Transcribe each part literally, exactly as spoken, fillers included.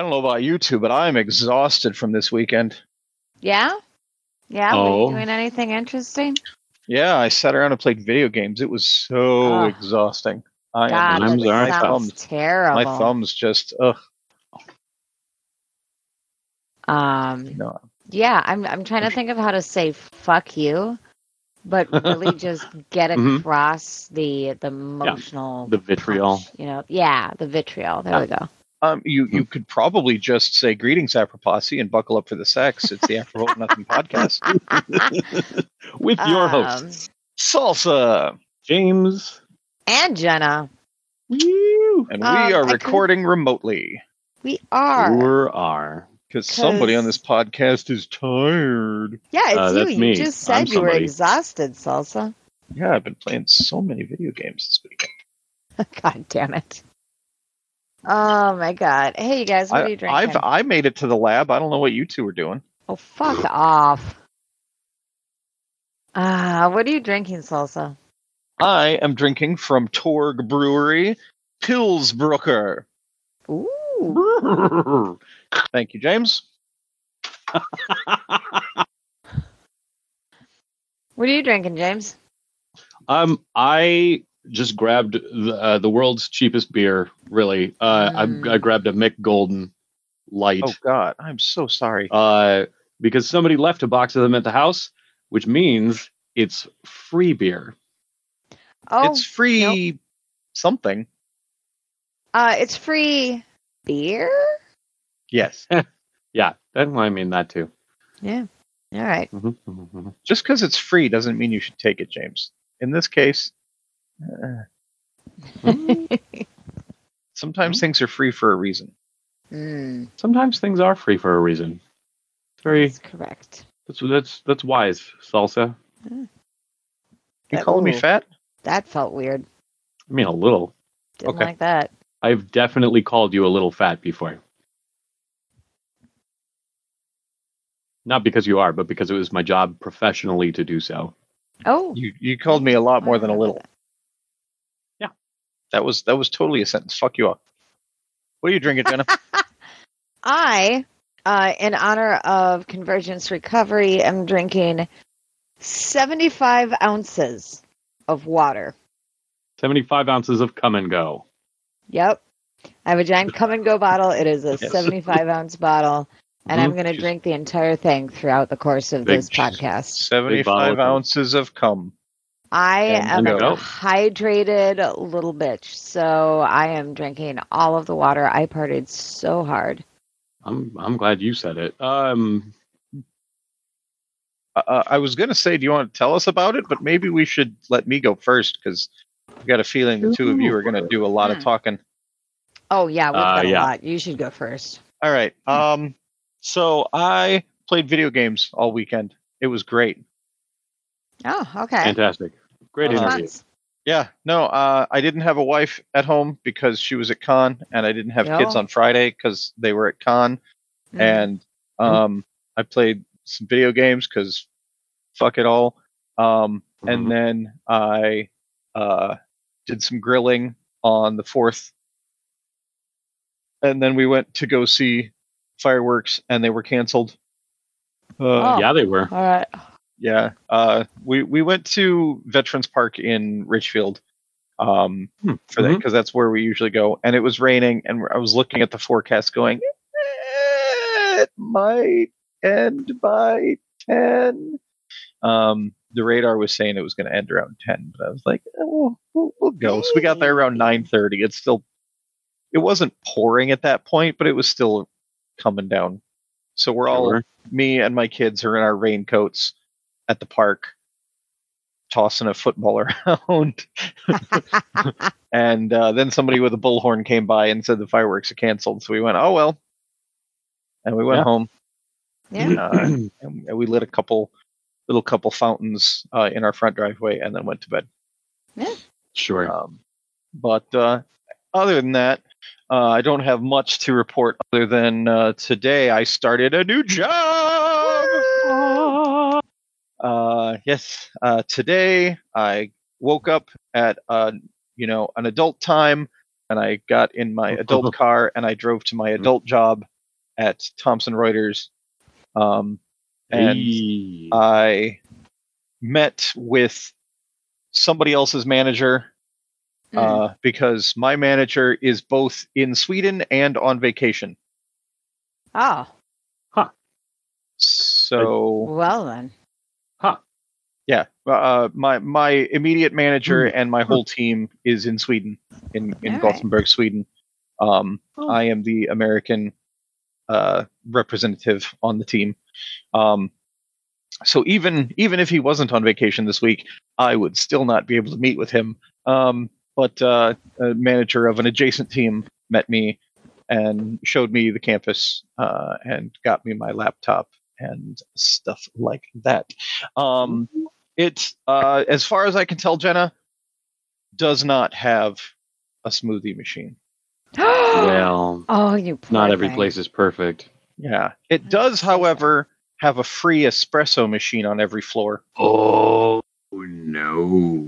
don't know about you two, but I'm exhausted from this weekend. Yeah? Yeah? Oh. Were you doing anything interesting? Yeah, I sat around and played video games. It was so Oh. exhausting. I God, am Times that are my tough. sounds thumbs, terrible. my thumbs just ugh. Um, No. yeah, I'm I'm trying to think of how to say fuck you, but really just get Mhm. across the the emotional the vitriol. punch, you know? Yeah, the vitriol. There we go. Um, you you could probably just say greetings, Apropos, and buckle up for the sex. It's the Apropos Nothing podcast. With your Um, hosts, Salsa, James. And Jenna. Woo! and Um, we are I could- recording remotely We are. Sure are. because somebody on 'Cause- this podcast is tired. Yeah, it's Uh, you. that's You me. just said I'm you were somebody. exhausted, Salsa. Yeah, I've been playing so many video games this weekend. God damn it. Oh my god. Hey you guys, what I, are you drinking? I've I made it to the lab. I don't know what you two are doing. Oh fuck off. Ah, what are you drinking, Salsa? I am drinking from Torg Brewery, Pillsbrucker. Ooh. Thank you, James. What are you drinking, James? um, I just grabbed the, uh, the world's cheapest beer. Really, uh, Mm. I, I grabbed a Mick Golden Light. Oh God, I'm so sorry. Uh, because somebody left a box of them at the house, which means it's free beer. Oh, it's free something. uh, it's free beer. Yes. Yeah, that, I mean that too. Yeah. All right. Mhm, mhm, mhm. Just because it's free doesn't mean you should take it, James. In this case, uh, sometimes Hmm? things are free for a reason. mm, Sometimes things are free for a reason. It's very that's correct. that's that's that's wise, Salsa. You That- calling me ooh, fat? That felt weird. I mean, a little. Didn't Okay. like that. I've definitely called you a little fat before. Not because you are, but because it was my job professionally to do so. Oh. You you called me a lot more than a I little. remember That was that was totally a sentence. Fuck you up. What are you drinking, Jenna? I, uh, in honor of Convergence Recovery, am drinking seventy-five ounces of water. seventy-five ounces of come and go. Yep. I have a giant come and go bottle. It is a Yes. seventy-five ounce bottle, and I'm Mhm. going to She's- drink the entire thing throughout the course of Big- this podcast. Seventy-five of- ounces of cum. I And am a go. hydrated little bitch, so I am drinking all of the water. I partied so hard. I'm I'm glad you said it. Um, Uh, I was gonna say, do you want to tell us about it? But maybe we should let me go first because I've got a feeling the two of you are gonna do a lot of Hmm. talking. Oh, yeah, we've Uh, got a yeah. lot. You should go first. All right. Um. So I played video games all weekend. It was great. Oh, okay. fantastic. Great Uh, interview. Months. Yeah. No. Uh. I didn't have a wife at home because she was at con, and I didn't have Yeah. kids on Friday because they were at con. Mhm. And um, I played some video games because fuck it all. Um, Mhm. and then I uh, did some grilling on the fourth, and then we went to go see fireworks, and they were canceled. Uh, Oh. Yeah, they were. All right. Yeah, uh, we we went to Veterans Park in Richfield um, Hmm. for that Mhm. because that's where we usually go, and it was raining, and I was looking at the forecast, going, "Eh, it might end by ten." Um, the radar was saying it was going to end around ten, but I was like, oh, we'll, we'll go. So we got there around nine thirty. It's still, it wasn't pouring at that point, but it was still coming down. So we're all, Sure. me and my kids are in our raincoats at the park, tossing a football around. And uh, then somebody with a bullhorn came by and said the fireworks are canceled. So we went, oh, well. And we went Yeah. home. Yeah. Uh, and we lit a couple, little couple fountains uh, in our front driveway and then went to bed. Sure. Um, but uh, other than that, uh, I don't have much to report other than uh, today I started a new job. Uh, yes, uh, today I woke up at uh, you know an adult time, and I got in my adult car and I drove to my adult job at Thomson Reuters, um, and Hey. I met with somebody else's manager uh, Mm. because my manager is both in Sweden and on vacation. Oh, So well then. Huh. yeah, uh, my my immediate manager Hmm. and my whole team is in Sweden, in in All right. Gothenburg, Sweden. Um, Oh. I am the American uh, representative on the team. Um, so even even if he wasn't on vacation this week, I would still not be able to meet with him. Um, but uh, a manager of an adjacent team met me and showed me the campus uh, and got me my laptop and stuff like that. Um, it, uh, as far as I can tell, Jenna, does not have a smoothie machine. Well, oh, you poor not every thing. place is perfect. Yeah, it I'd does, say so. however, have a free espresso machine on every floor. Oh no.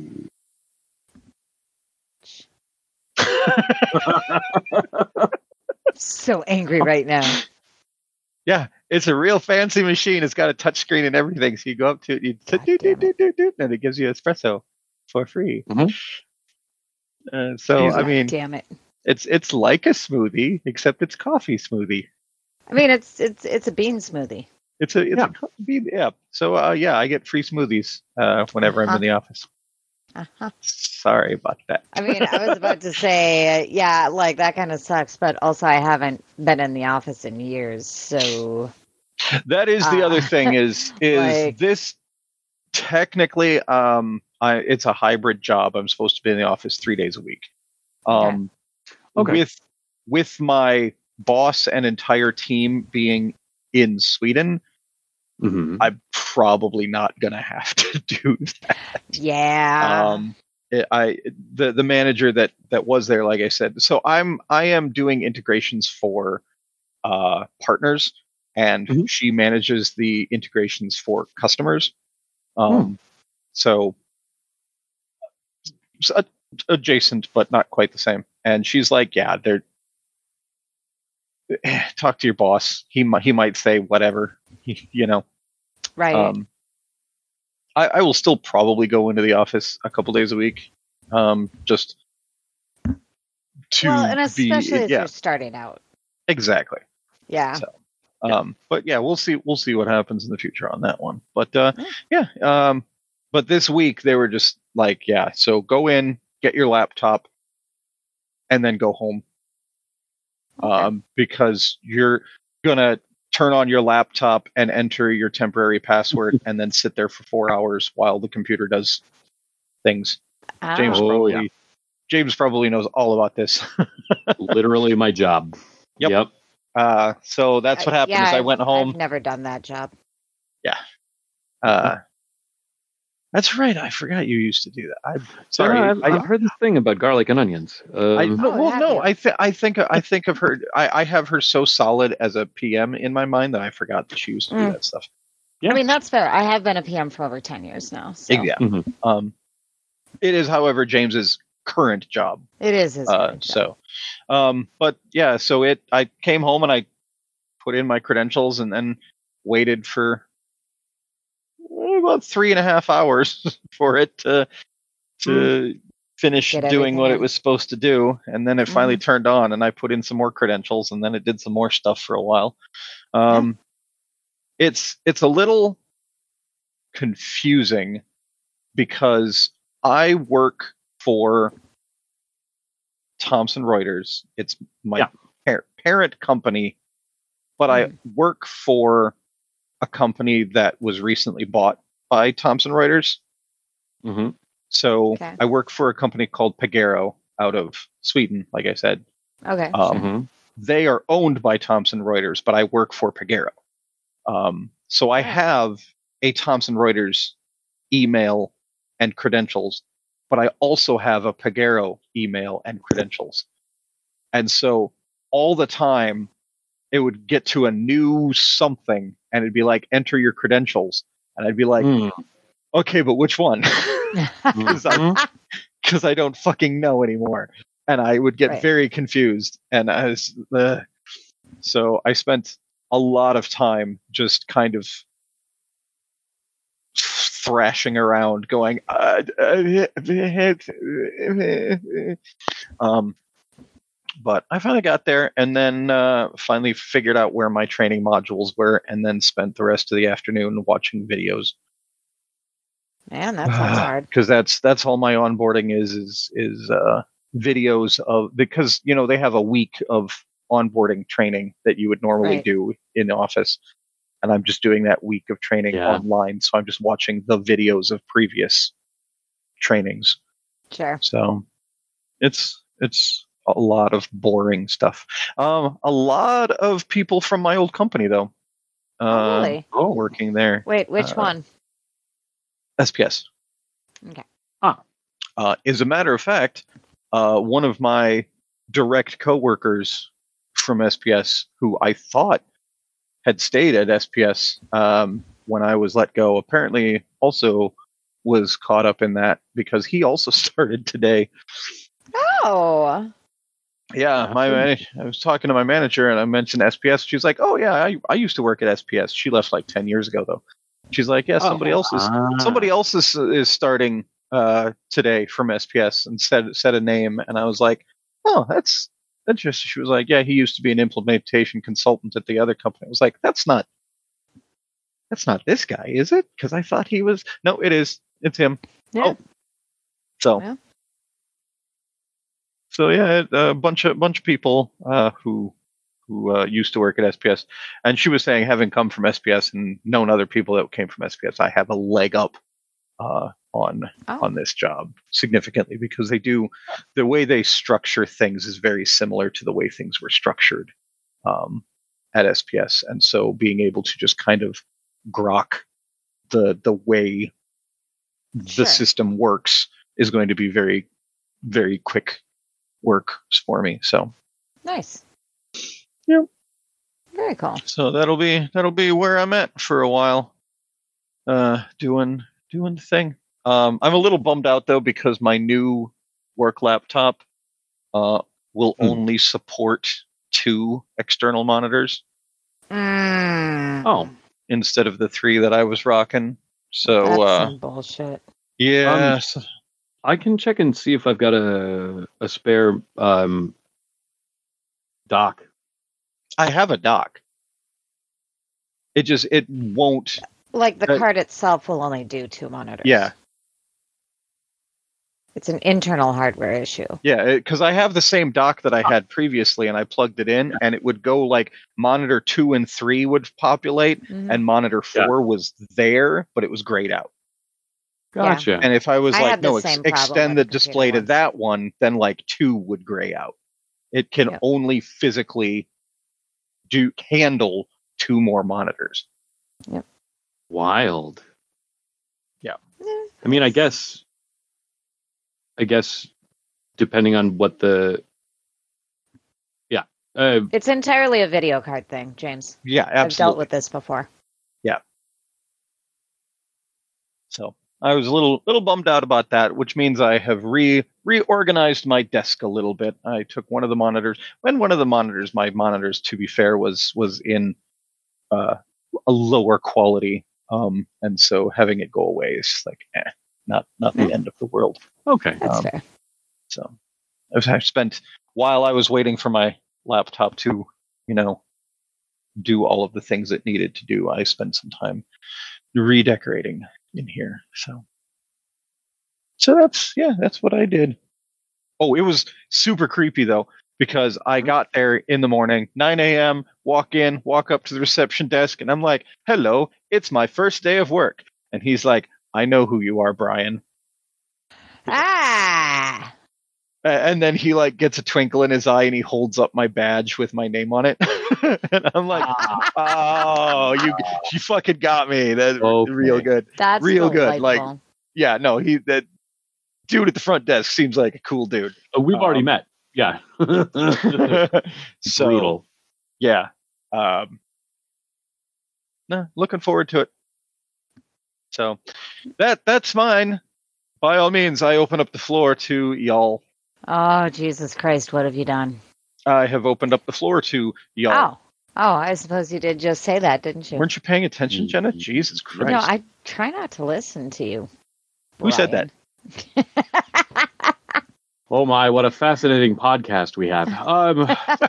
So angry right now. Yeah, it's a real fancy machine. It's got a touch screen and everything. So you go up to it, you God do, do, damn do, it. do, do, and it gives you espresso for free. Mhm. Uh, so Easy. I mean, Damn it. it's it's like a smoothie, except it's coffee smoothie. I mean, it's it's it's a bean smoothie. It's a it's Yeah. a co- bean- yeah. So uh, yeah, I get free smoothies uh, whenever I'm Uh-huh. in the office. Uh-huh. Sorry about that. I mean, I was about to say, uh, yeah, like that kind of sucks, but also I haven't been in the office in years, so That is the Uh, other thing is is like- this technically um I it's a hybrid job. I'm supposed to be in the office three days a week. Um Okay. with with my boss and entire team being in Sweden, Mhm. I'm probably not gonna have to do that. yeah. Um it- I the the manager that that was there, like I said, so I'm I am doing integrations for uh partners, and Mhm. she manages the integrations for customers. Um, so, s- a- adjacent, but not quite the same. And she's like, "Yeah, they're talk to your boss. He might he might say whatever, you know." right. Um, I, I will still probably go into the office a couple days a week, um, just to well, and be especially as yeah, you're starting out. exactly. Yeah. So, um, but yeah, we'll see. We'll see what happens in the future on that one. But uh, yeah, um, but this week they were just like, yeah. So go in, get your laptop, and then go home. Okay. Um, because you're gonna turn on your laptop and enter your temporary password, and then sit there for four hours while the computer does things. Ah. James Oh, probably yeah. James probably knows all about this. Literally my job. Yep. Yep. Uh, so that's what Uh, happened. yeah, is I I've- went home. I've never done that job. Uh, that's right. I forgot you used to do that. I'm So sorry. I've, I, I've heard this thing about garlic and onions. Um, I, no, Oh, well, have no. you? I think I think I think of her. I, I have her so solid as a P M in my mind that I forgot that she used to do Mm. that stuff. Yeah. I mean, that's fair. I have been a P M for over ten years now. So Yeah. Mhm. Um, it is, however, James's current job. it is his Uh, current job. so, um, but yeah, so it. I came home and I put in my credentials and then waited for eh, about three and a half hours for it to to finish Get doing everything what it in. was supposed to do, and then it finally turned on, and I put in some more credentials, and then it did some more stuff for a while. Um, It's it's a little confusing because I work for Thomson Reuters. It's my Yeah. par- parent company, but I Mm. work for a company that was recently bought by Thomson Reuters. Mhm. So Okay. I work for a company called Pagero out of Sweden, like I said. Okay. Um, Mhm. They are owned by Thomson Reuters, but I work for Pagero. Um, so I Oh. have a Thomson Reuters email and credentials, but I also have a Pagero email and credentials. And so all the time it would get to a new something and it'd be like, enter your credentials. And I'd be like, Mm. okay, but which one? Because I, Mhm. because I don't fucking know anymore. And I would get Right. very confused. And I was, uh, so I spent a lot of time just kind of thrashing around, going, uh, uh, um, but I finally got there, and then uh, finally figured out where my training modules were, and then spent the rest of the afternoon watching videos. Man, that sounds hard. Because that's that's all my onboarding is is is uh, videos of, because you know they have a week of onboarding training that you would normally Right. do in the office, and I'm just doing that week of training Yeah. online. So I'm just watching the videos of previous trainings. Sure. So it's it's a lot of boring stuff. Um, a lot of people from my old company though. Oh, uh, really? Oh, Working there. Wait, which uh, one? S P S. Okay. Uh, as a matter of fact, uh, one of my direct coworkers from S P S, who I thought had stayed at S P S um, when I was let go, apparently also was caught up in that because he also started today. Oh. Yeah, my man- I was talking to my manager and I mentioned S P S. She's like, "Oh yeah, I, I used to work at S P S." She left like ten years ago though. She's like, "Yeah, somebody Oh. else is Ah. somebody else is is starting uh, today from S P S," and said said a name, and I was like, "Oh, that's interesting." She was like, "Yeah, he used to be an implementation consultant at the other company." I was like, "That's not that's not this guy, is it?" Because I thought he was. No, it is. It's him. Yeah. Oh. So. Yeah. So yeah, a bunch of bunch of people uh, who who uh, used to work at S P S, and she was saying, having come from S P S and known other people that came from S P S, I have a leg up uh, on Oh. on this job significantly because they do the way they structure things is very similar to the way things were structured um, at S P S, and so being able to just kind of grok the the way Sure. the system works is going to be very very quick work for me. So. Nice. Yep. Very cool. So that'll be that'll be where I'm at for a while, uh, doing doing the thing. Um, I'm a little bummed out though because my new work laptop uh, will Hmm. only support two external monitors Mm. Oh. instead of the three that I was rocking. So That's uh, some bullshit. yeah, Um, so- I can check and see if I've got a a spare um, dock. I have a dock. It just it won't. Like the Uh, card itself will only do two monitors. Yeah, It's an internal hardware issue. Yeah, because I have the same dock that I had previously, and I plugged it in, and it would go like monitor two and three would populate, Mhm. and monitor Yeah. four was there, but it was grayed out. Gotcha. And if I was I like, had the no, ex- same problem extend with the a computer display to once. that one, then like two would gray out. It can Yep. only physically do handle two more monitors. Wild. Yeah. I mean, I guess, I guess, depending on what the, yeah, uh, It's entirely a video card thing, James. Yeah, absolutely. I've dealt with this before. So I was a little little bummed out about that, which means I have re reorganized my desk a little bit. I took one of the monitors, and one of the monitors, my monitors, to be fair, was was in uh, a lower quality, um, and so having it go away is like, eh, not not the Yeah. end of the world. okay. That's Um, fair. So I've, I've spent while I was waiting for my laptop to, you know, do all of the things it needed to do. I spent some time redecorating in here. So, so that's yeah, that's what I did. Oh, it was super creepy though because I got there in the morning, nine a.m. Walk in, walk up to the reception desk, and I'm like, "Hello, it's my first day of work." And he's like, "I know who you are, Brian." Ah! A- And then he like gets a twinkle in his eye and he holds up my badge with my name on it. And I'm like, oh, you you fucking got me. That's Okay. real good. That's Real good, like- delightful. Yeah, no, he that dude at the front desk seems like a cool dude. Uh, we've already Um, met. Yeah. So Brutal. yeah. Um no, looking forward to it. So that that's mine. By all means, I open up the floor to y'all. Oh, Jesus Christ, what have you done? I have opened up the floor to y'all. Oh, Oh, I suppose you did just say that, didn't you? Weren't you paying attention, Jenna? Mm, Jesus Christ. No, I try not to listen to you. Who said that? Oh my, what a fascinating podcast we have. Um,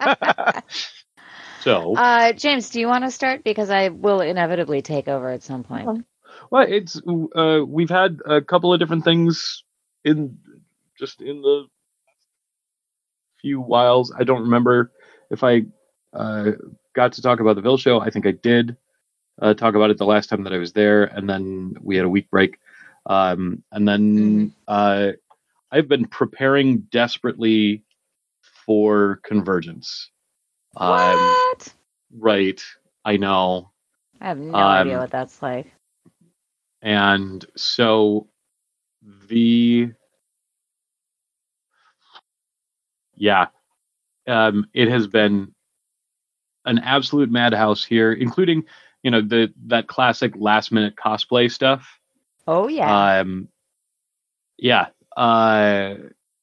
so, uh, James, do you want to start? Because I will inevitably take over at some point. well, it's uh, we've had a couple of different things in just in the few whiles. I don't remember if I uh, got to talk about the Ville show. I think I did uh, talk about it the last time that I was there, and then we had a week break. Um, and then Mhm. uh, I've been preparing desperately for Convergence. Um, What? right, I know. I have no Um, idea what that's like. And so the yeah, um, it has been an absolute madhouse here, including you know the that classic last minute cosplay stuff. Oh yeah. Um, yeah, uh,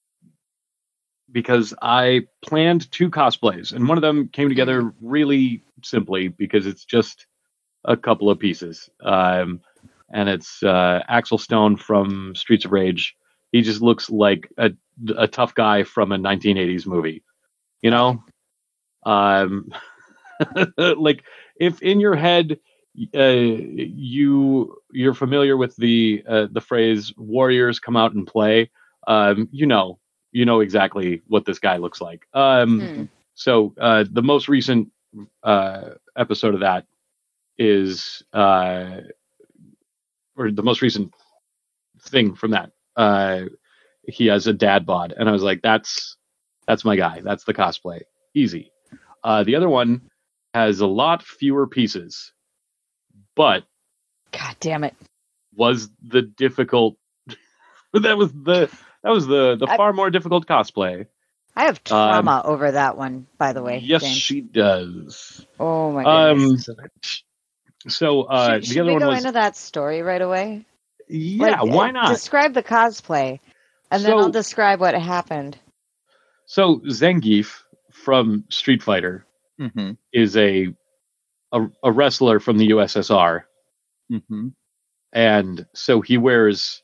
because I planned two cosplays, and one of them came together Mm. really simply because it's just a couple of pieces. Um, and it's uh, Axel Stone from Streets of Rage. He just looks like a, a tough guy from a nineteen eighties movie, you know? Um, like if in your head uh, you you're familiar with the uh, the phrase "warriors come out and play," um, you know you know exactly what this guy looks like. Um, Hmm. so uh, the most recent uh, episode of that is, uh, or the most recent thing from that. Uh, he has a dad bod, and I was like, "That's that's my guy. That's the cosplay. Easy." Uh, the other one has a lot fewer pieces, but God damn it. was the difficult. that was the that was the the I, far more difficult cosplay. I have Um, trauma over that one, by the way, yes, James. she does. Oh my Um, goodness. so uh, Should, the should other we one go was into that story right away? yeah. Like, uh, Why not? describe the cosplay, and then I'll So describe what happened. so Zangief from Street Fighter Mm-hmm. is a, a a wrestler from the U S S R, Mm-hmm. and so he wears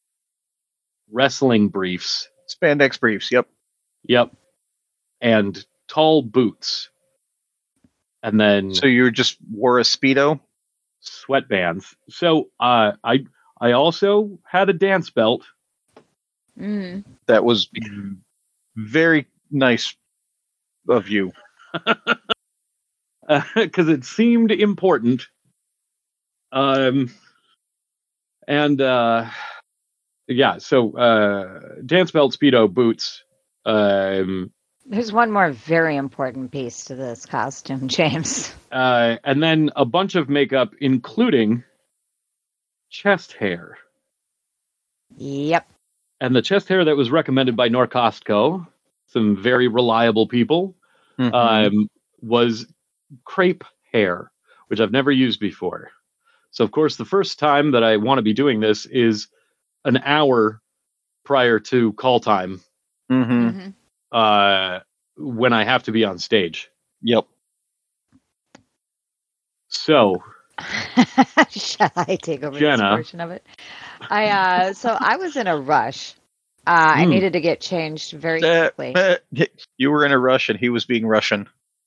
wrestling briefs. Spandex briefs. Yep. Yep, and tall boots, and then So you just wore a Speedo? sweatbands. So uh, I I also had a dance belt. Mm. That was very nice of you. Because it seemed important. Um, and uh, yeah, so uh, dance belt, speedo, boots. Um, There's one more very important piece to this costume, James. uh, and then a bunch of makeup, including chest hair. Yep. And the chest hair that was recommended by Norcostco, some very reliable people, Mhm. um, was crepe hair, which I've never used before. So, of course, the first time that I want to be doing this is an hour prior to call time, Mhm. Mhm. uh, when I have to be on stage. Yep. So, Shall I take over Jenna. this portion of it? I uh, so I was in a rush. Uh, I Mm. needed to get changed very Uh, quickly. uh, you were in a rush, and he was being Russian.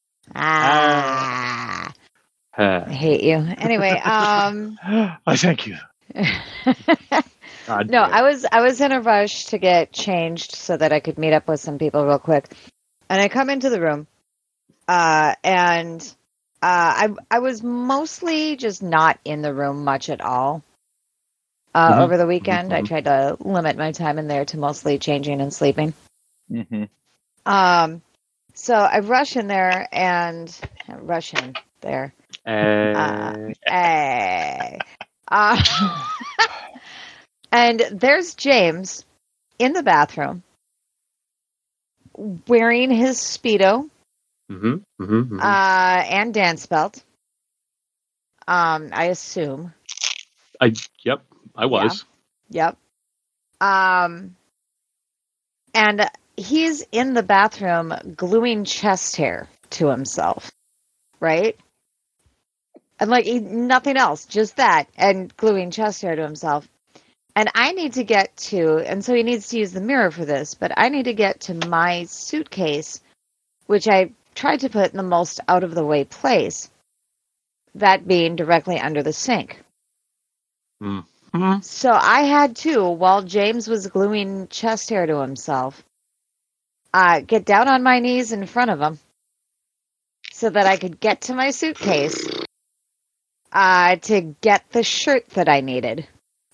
Ah, I uh, hate you. Anyway, um, I thank you. God no, damn. I was I was in a rush to get changed so that I could meet up with some people real quick. And I come into the room, uh, and uh, I I was mostly just not in the room much at all. Uh, Mhm. Over the weekend, I Mhm. tried to limit my time in there to mostly changing and sleeping. Mm-hmm. Um, so I rush in there and rush in there. Uh, Uh, eh. Uh, and there's James in the bathroom wearing his Speedo mhm, mhm, mhm. uh, and dance belt. Um, I assume. I yep, I was. Yep. Um, and he's in the bathroom gluing chest hair to himself. right? And like he, nothing else, just that, and gluing chest hair to himself. And I need to get to, and so he needs to use the mirror for this, but I need to get to my suitcase, which I tried to put in the most out of the way place, that being directly under the sink. Mm-hmm. So I had to, while James was gluing chest hair to himself, uh, get down on my knees in front of him so that I could get to my suitcase uh, to get the shirt that I needed.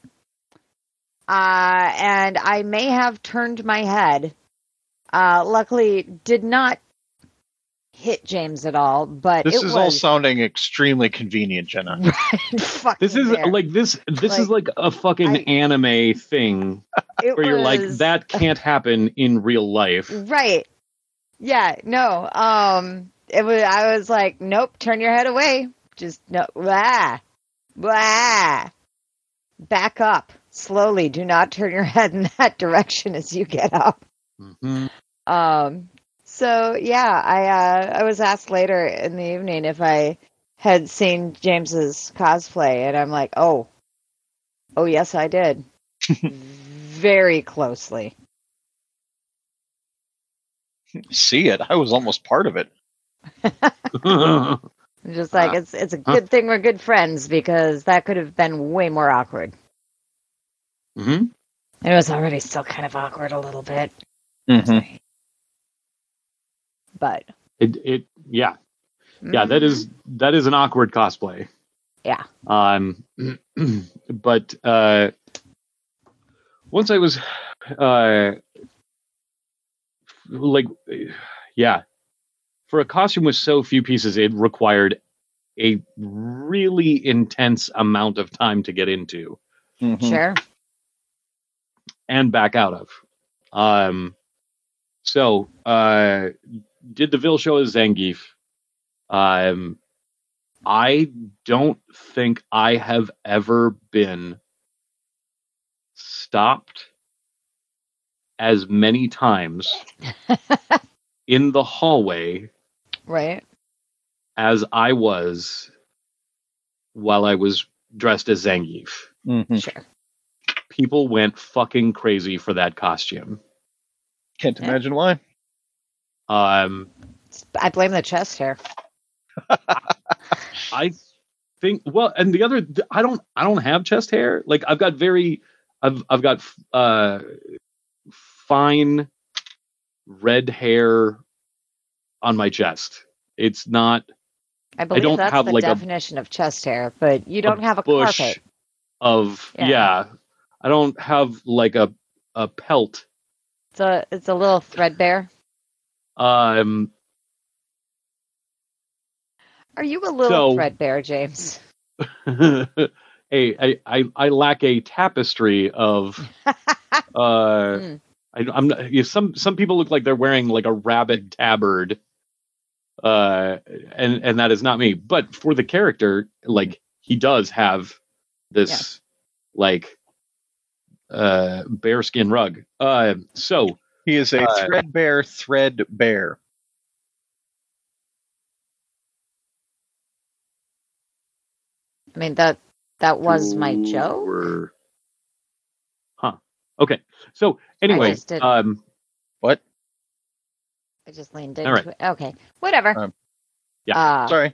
Uh, and I may have turned my head. Uh, luckily, did not hit James at all, but This it is was all sounding extremely convenient, Jenna. right fucking This is there. like this. This Like, is like a fucking I- anime thing It where you're like, was- that can't happen in real life. Right. Yeah, no. Um it was I was like, nope, turn your head away. Just no blah. Blah. Back up. Slowly. Do not turn your head in that direction as you get up. Mm-hmm. Um so yeah, I uh I was asked later in the evening if I had seen James's cosplay, and I'm like, oh. Oh yes, I did. Very closely. See it? I was almost part of it. I'm just like, Uh, it's it's a good thing we're good friends, because that could have been way more awkward. mm-hmm. It was already still kind of awkward a little bit. Mm-hmm. But It it yeah yeah that is that is an awkward cosplay. Yeah. Um, but uh, once I was uh like yeah, for a costume with so few pieces, it required a really intense amount of time to get into Mm-hmm. Sure. and back out of. Um, so uh, did the Ville show as Zangief. Um, I don't think I have ever been stopped as many times in the hallway Right. as I was while I was dressed as Zangief. Mm-hmm. Sure. People went fucking crazy for that costume. Can't Yeah. imagine why. Um, I blame the chest hair. I think well, and the other, I don't, I don't have chest hair. Like I've got very, I've, I've got uh, fine red hair on my chest. It's not I believe don't that's have, the like, a- definition of chest hair, but you don't have a bush carpet. of Yeah. yeah. I don't have like a a pelt. It's a it's a little threadbare. Um, Are you a little So- threadbare, James? a, I, I I lack a tapestry of uh. Mm. I, I'm not, you, some some people look like they're wearing like a rabbit tabard, uh, and and that is not me. But for the character, like he does have this like uh bearskin rug. Uh, so He is a Uh, threadbare thread bear. I mean that that was my joke. Sure. Huh. Okay. So anyway, just did- um, What? I just leaned All into right. it. Okay. Whatever. Um, Yeah. Uh, Sorry.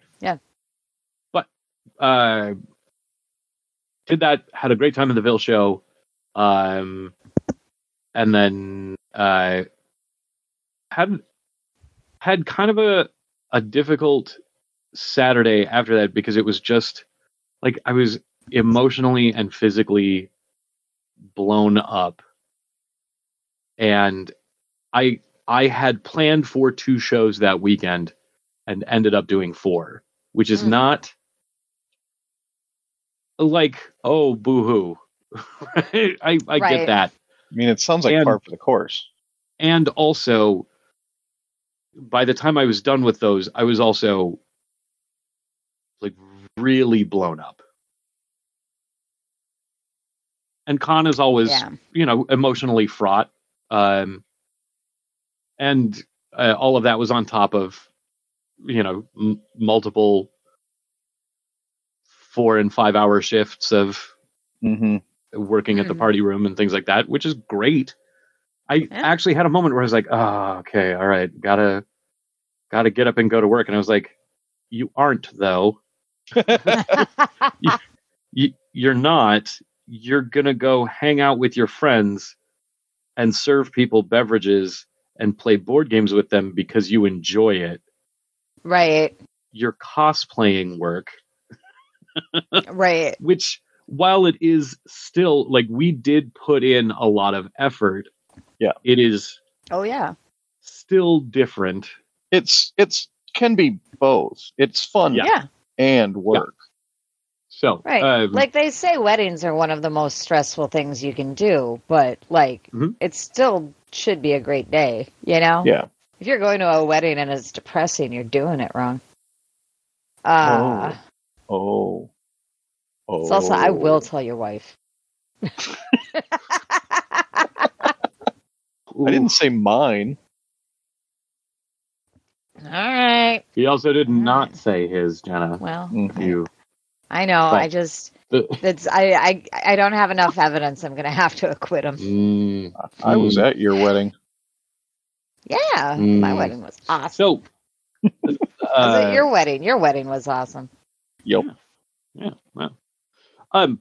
uh, did that, had a great time in the Ville show, um, and then uh, had had kind of a a difficult Saturday after that because it was just like I was emotionally and physically blown up, and I I had planned for two shows that weekend and ended up doing four, which is Mm. not like, oh, boo-hoo. I, I Right. get that. I mean, it sounds like And- par for the course. And also, by the time I was done with those, I was also like really blown up. And con is always, Yeah. you know, emotionally fraught. Um, and uh, all of that was on top of you know, m- multiple four and five hour shifts of Mm-hmm. working at the Mhm. party room and things like that, which is great. I Yeah. actually had a moment where I was like, oh, okay, all right, gotta gotta get up and go to work. And I was like, you aren't though. you, you, you're not. You're gonna go hang out with your friends and serve people beverages and play board games with them because you enjoy it. Right. You're cosplaying work, Right. which while it is still like we did put in a lot of effort, Yeah. it is Oh yeah. still different. It's it's can be both. It's fun Yeah. Yeah. and work. So, Right. um, Like they say weddings are one of the most stressful things you can do, but like Mhm. it still should be a great day, you know? Yeah. If you're going to a wedding and it's depressing, you're doing it wrong. Uh Oh. Oh. it's also I will tell your wife. I didn't say mine. All right. He also did All not right. say his, Jenna. Well, Mhm. You, I know. But- I just the, it's I, I I don't have enough evidence. I'm gonna have to acquit him. mm, I was mm, at your wedding. Yeah, Mm. my wedding was awesome. So, Was uh, it your wedding? Your wedding was awesome. Yep. yeah, well, um,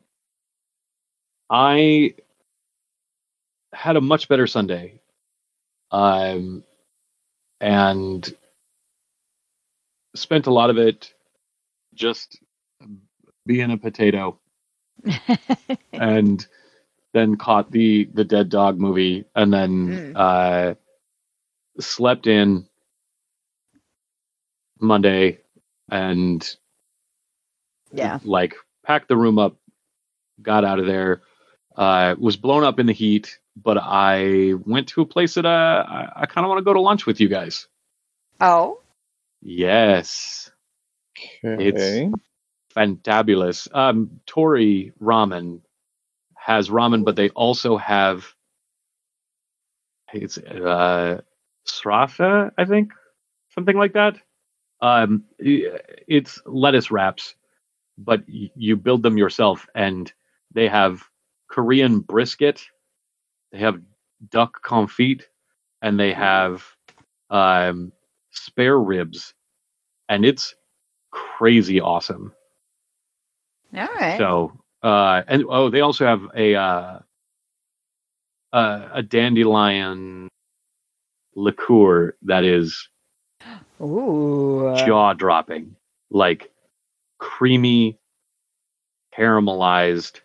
I had a much better Sunday, um, and spent a lot of it just being a potato, and then caught the the Dead Dog movie, and then Mm. uh, slept in Monday, and Yeah. like packed the room up, got out of there. Uh, was blown up in the heat, but I went to a place that uh, I, I kind of want to go to lunch with you guys. Oh. Yes, Okay. fantabulous. Um, Tori Ramen has ramen, but they also have it's uh, sriracha, I think, something like that. Um, it's lettuce wraps, but y- you build them yourself, and they have Korean brisket, they have duck confit, and they have um, spare ribs, and it's crazy awesome. All right. So, uh, and oh, they also have a uh, uh, a dandelion liqueur that is Ooh. jaw dropping, like creamy, caramelized,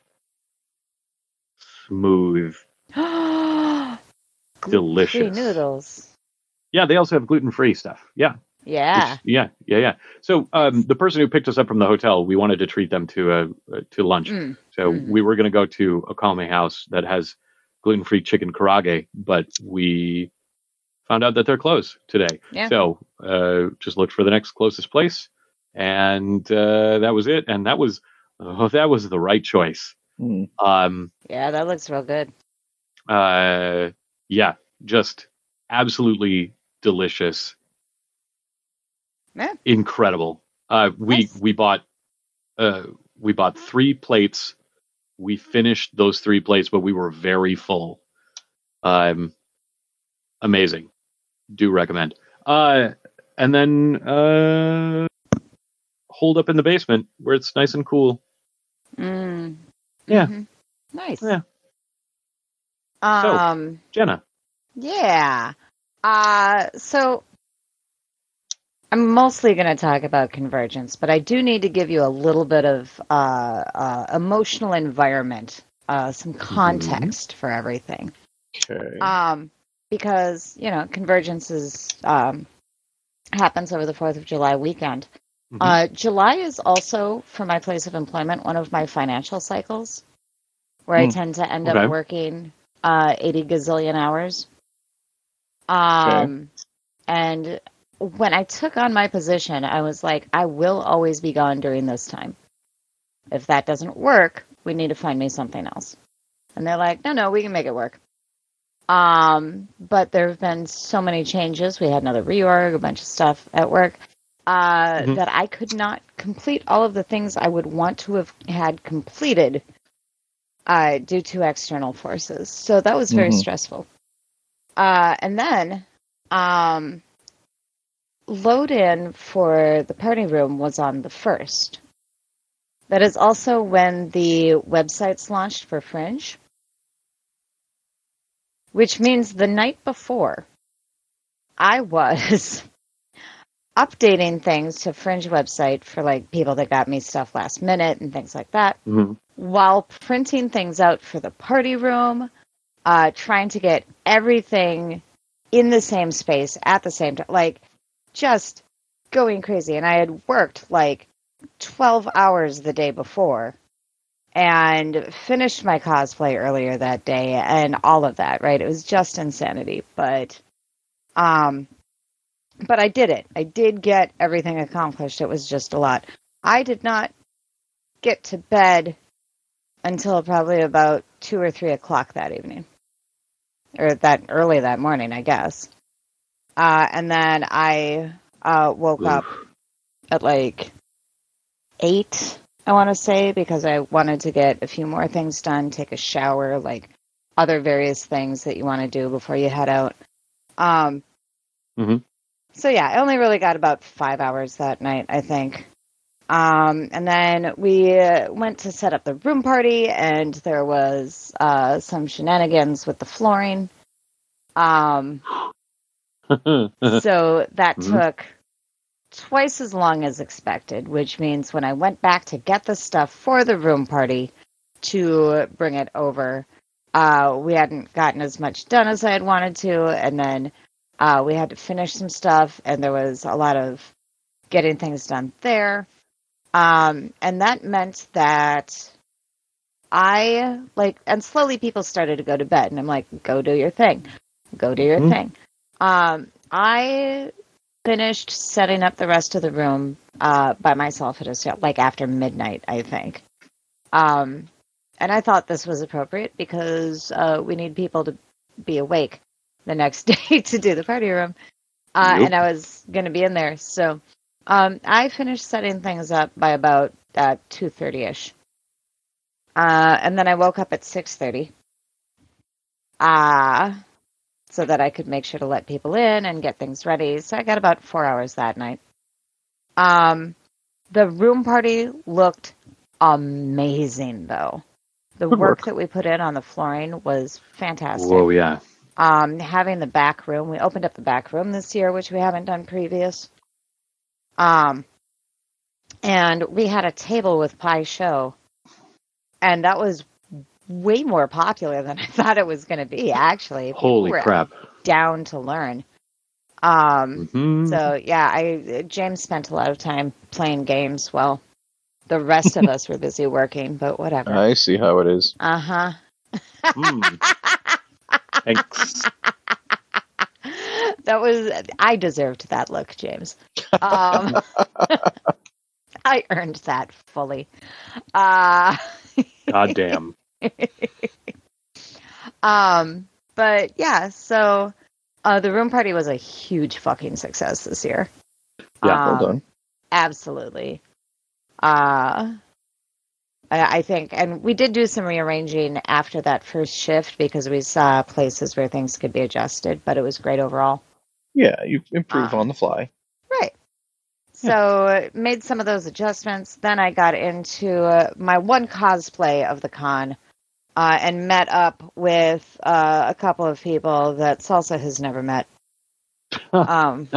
smooth, Gluten-free delicious. noodles. Yeah, they also have gluten free stuff. Yeah. Yeah. Which, yeah, yeah, yeah. So um, the person who picked us up from the hotel, we wanted to treat them to a uh, to lunch. Mm. So Mm. we were going to go to a Okame house that has gluten free chicken karage, but we found out that they're closed today. Yeah. So uh, just looked for the next closest place, and uh, that was it. And that was oh, that was the right choice. Hmm. Um, Yeah, that looks real good. uh, yeah, just absolutely delicious. Yeah. Incredible. Uh, we Nice. we bought uh, we bought three plates. We finished those three plates, but we were very full. Um, amazing. Do recommend. Uh, and then uh, hold up in the basement where it's nice and cool. Mm. Yeah. Mhm. Nice. Yeah. Um. Jenna. Yeah. Uh. So I'm mostly going to talk about convergence, but I do need to give you a little bit of uh, uh, emotional environment, uh, some context for everything. Okay. Um, because you know, convergence is um, happens over the Fourth of July weekend. Mhm. Uh, July is also, for my place of employment, one of my financial cycles, where I Mm. tend to end Okay. up working uh, eighty gazillion hours. Um, and when I took on my position, I was like, I will always be gone during this time. If that doesn't work, we need to find me something else. And they're like, no, no, we can make it work. Um, but there have been so many changes. We had another reorg, a bunch of stuff at work. uh, Mhm. that I could not complete all of the things I would want to have had completed uh, due to external forces. So that was very Mhm. stressful. Uh, and then um, load in for the party room was on the first. That is also when the websites launched for Fringe, which means the night before I was updating things to Fringe website for like people that got me stuff last minute and things like that, Mhm. while printing things out for the party room, uh, trying to get everything in the same space at the same time, like just going crazy. And I had worked like twelve hours the day before and finished my cosplay earlier that day and all of that, right? It was just insanity. But um but I did it. I did get everything accomplished. It was just a lot. I did not get to bed until probably about two or three o'clock that evening. Or that early that morning, I guess. Uh, and then I uh, woke up Oof. at like eight, I want to say, because I wanted to get a few more things done, take a shower, like other various things that you want to do before you head out. Um, Mhm. so yeah, I only really got about five hours that night, I think. Um, and then we uh, went to set up the room party, and there was uh, some shenanigans with the flooring. Um, so that Mhm. took twice as long as expected, which means when I went back to get the stuff for the room party to bring it over, uh, we hadn't gotten as much done as I had wanted to, and then uh, we had to finish some stuff, and there was a lot of getting things done there. Um, and that meant that I, like, and slowly people started to go to bed, and I'm like, go do your thing. Go do your Mhm. thing. Um, I finished setting up the rest of the room uh, by myself at a like after midnight, I think. Um, and I thought this was appropriate because uh, we need people to be awake the next day to do the party room, uh, Yep. and I was going to be in there. So um, I finished setting things up by about uh, two thirty ish, uh, and then I woke up at six thirty. Uh, so that I could make sure to let people in and get things ready. So I got about four hours that night. Um, the room party looked amazing, though. The Good work work. that we put in on the flooring was fantastic. Whoa, yeah. Um, having the back room, we opened up the back room this year, which we haven't done previous. Um, and we had a table with pie show, and that was way more popular than I thought it was going to be. Actually, people Holy were crap. down to learn. Um, Mhm. so yeah, I James spent a lot of time playing games while the rest of us were busy working, but whatever. I see how it is. Uh huh. Mm. Thanks. That was I deserved that look, James. Um, I earned that fully. Uh, God damn. um, but yeah, so uh, the room party was a huge fucking success this year. Yeah. Well Um, done. absolutely. Uh, I, I think, and we did do some rearranging after that first shift because we saw places where things could be adjusted, but it was great overall. Yeah, you improve Uh, on the fly. right. So made some of those adjustments. Then I got into uh, my one cosplay of the con uh, and met up with uh, a couple of people that Salsa has never met. Um,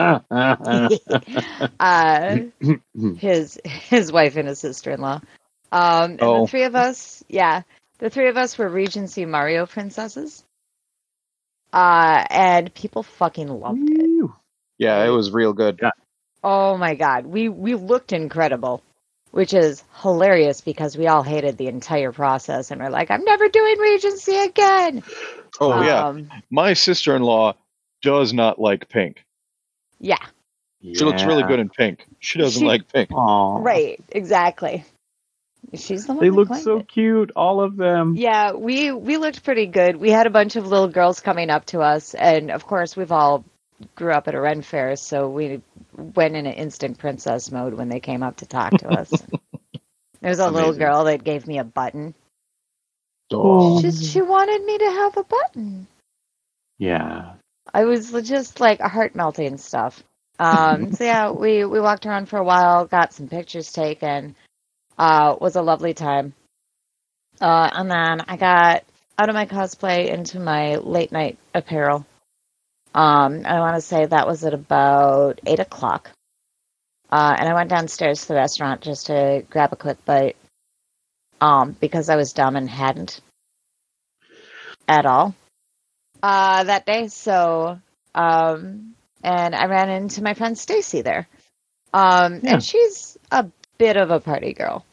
uh, his his wife and his sister-in-law. Um, and the Oh. three of us, yeah, the three of us were Regency Mario princesses. Uh, and people fucking loved it. Whew. Yeah, it was real good. Yeah. Oh my god, we we looked incredible, which is hilarious because we all hated the entire process and we're like, I'm never doing Regency again. Oh yeah, Um, my sister-in-law does not like pink. yeah, She looks really Yeah. good in pink. She doesn't She- like pink. Aw. right, exactly. She's the one They that look claimed so it. cute, all of them. Yeah, we we looked pretty good. We had a bunch of little girls coming up to us, and of course, we've all grew up at a Ren fair, so we went in an instant princess mode when they came up to talk to us. There was a little Amazing. girl that gave me a button. Oh. She just she wanted me to have a button. Yeah. I was just like a heart melting stuff. Um, so yeah, we we walked around for a while, got some pictures taken. Uh, was a lovely time. Uh, and then I got out of my cosplay into my late night apparel. Um, I want to say that was at about eight o'clock. Uh, and I went downstairs to the restaurant just to grab a quick bite. Um, because I was dumb and hadn't at all uh, that day. So, um, and I ran into my friend Stacy there. Um, Yeah. and she's a bit of a party girl.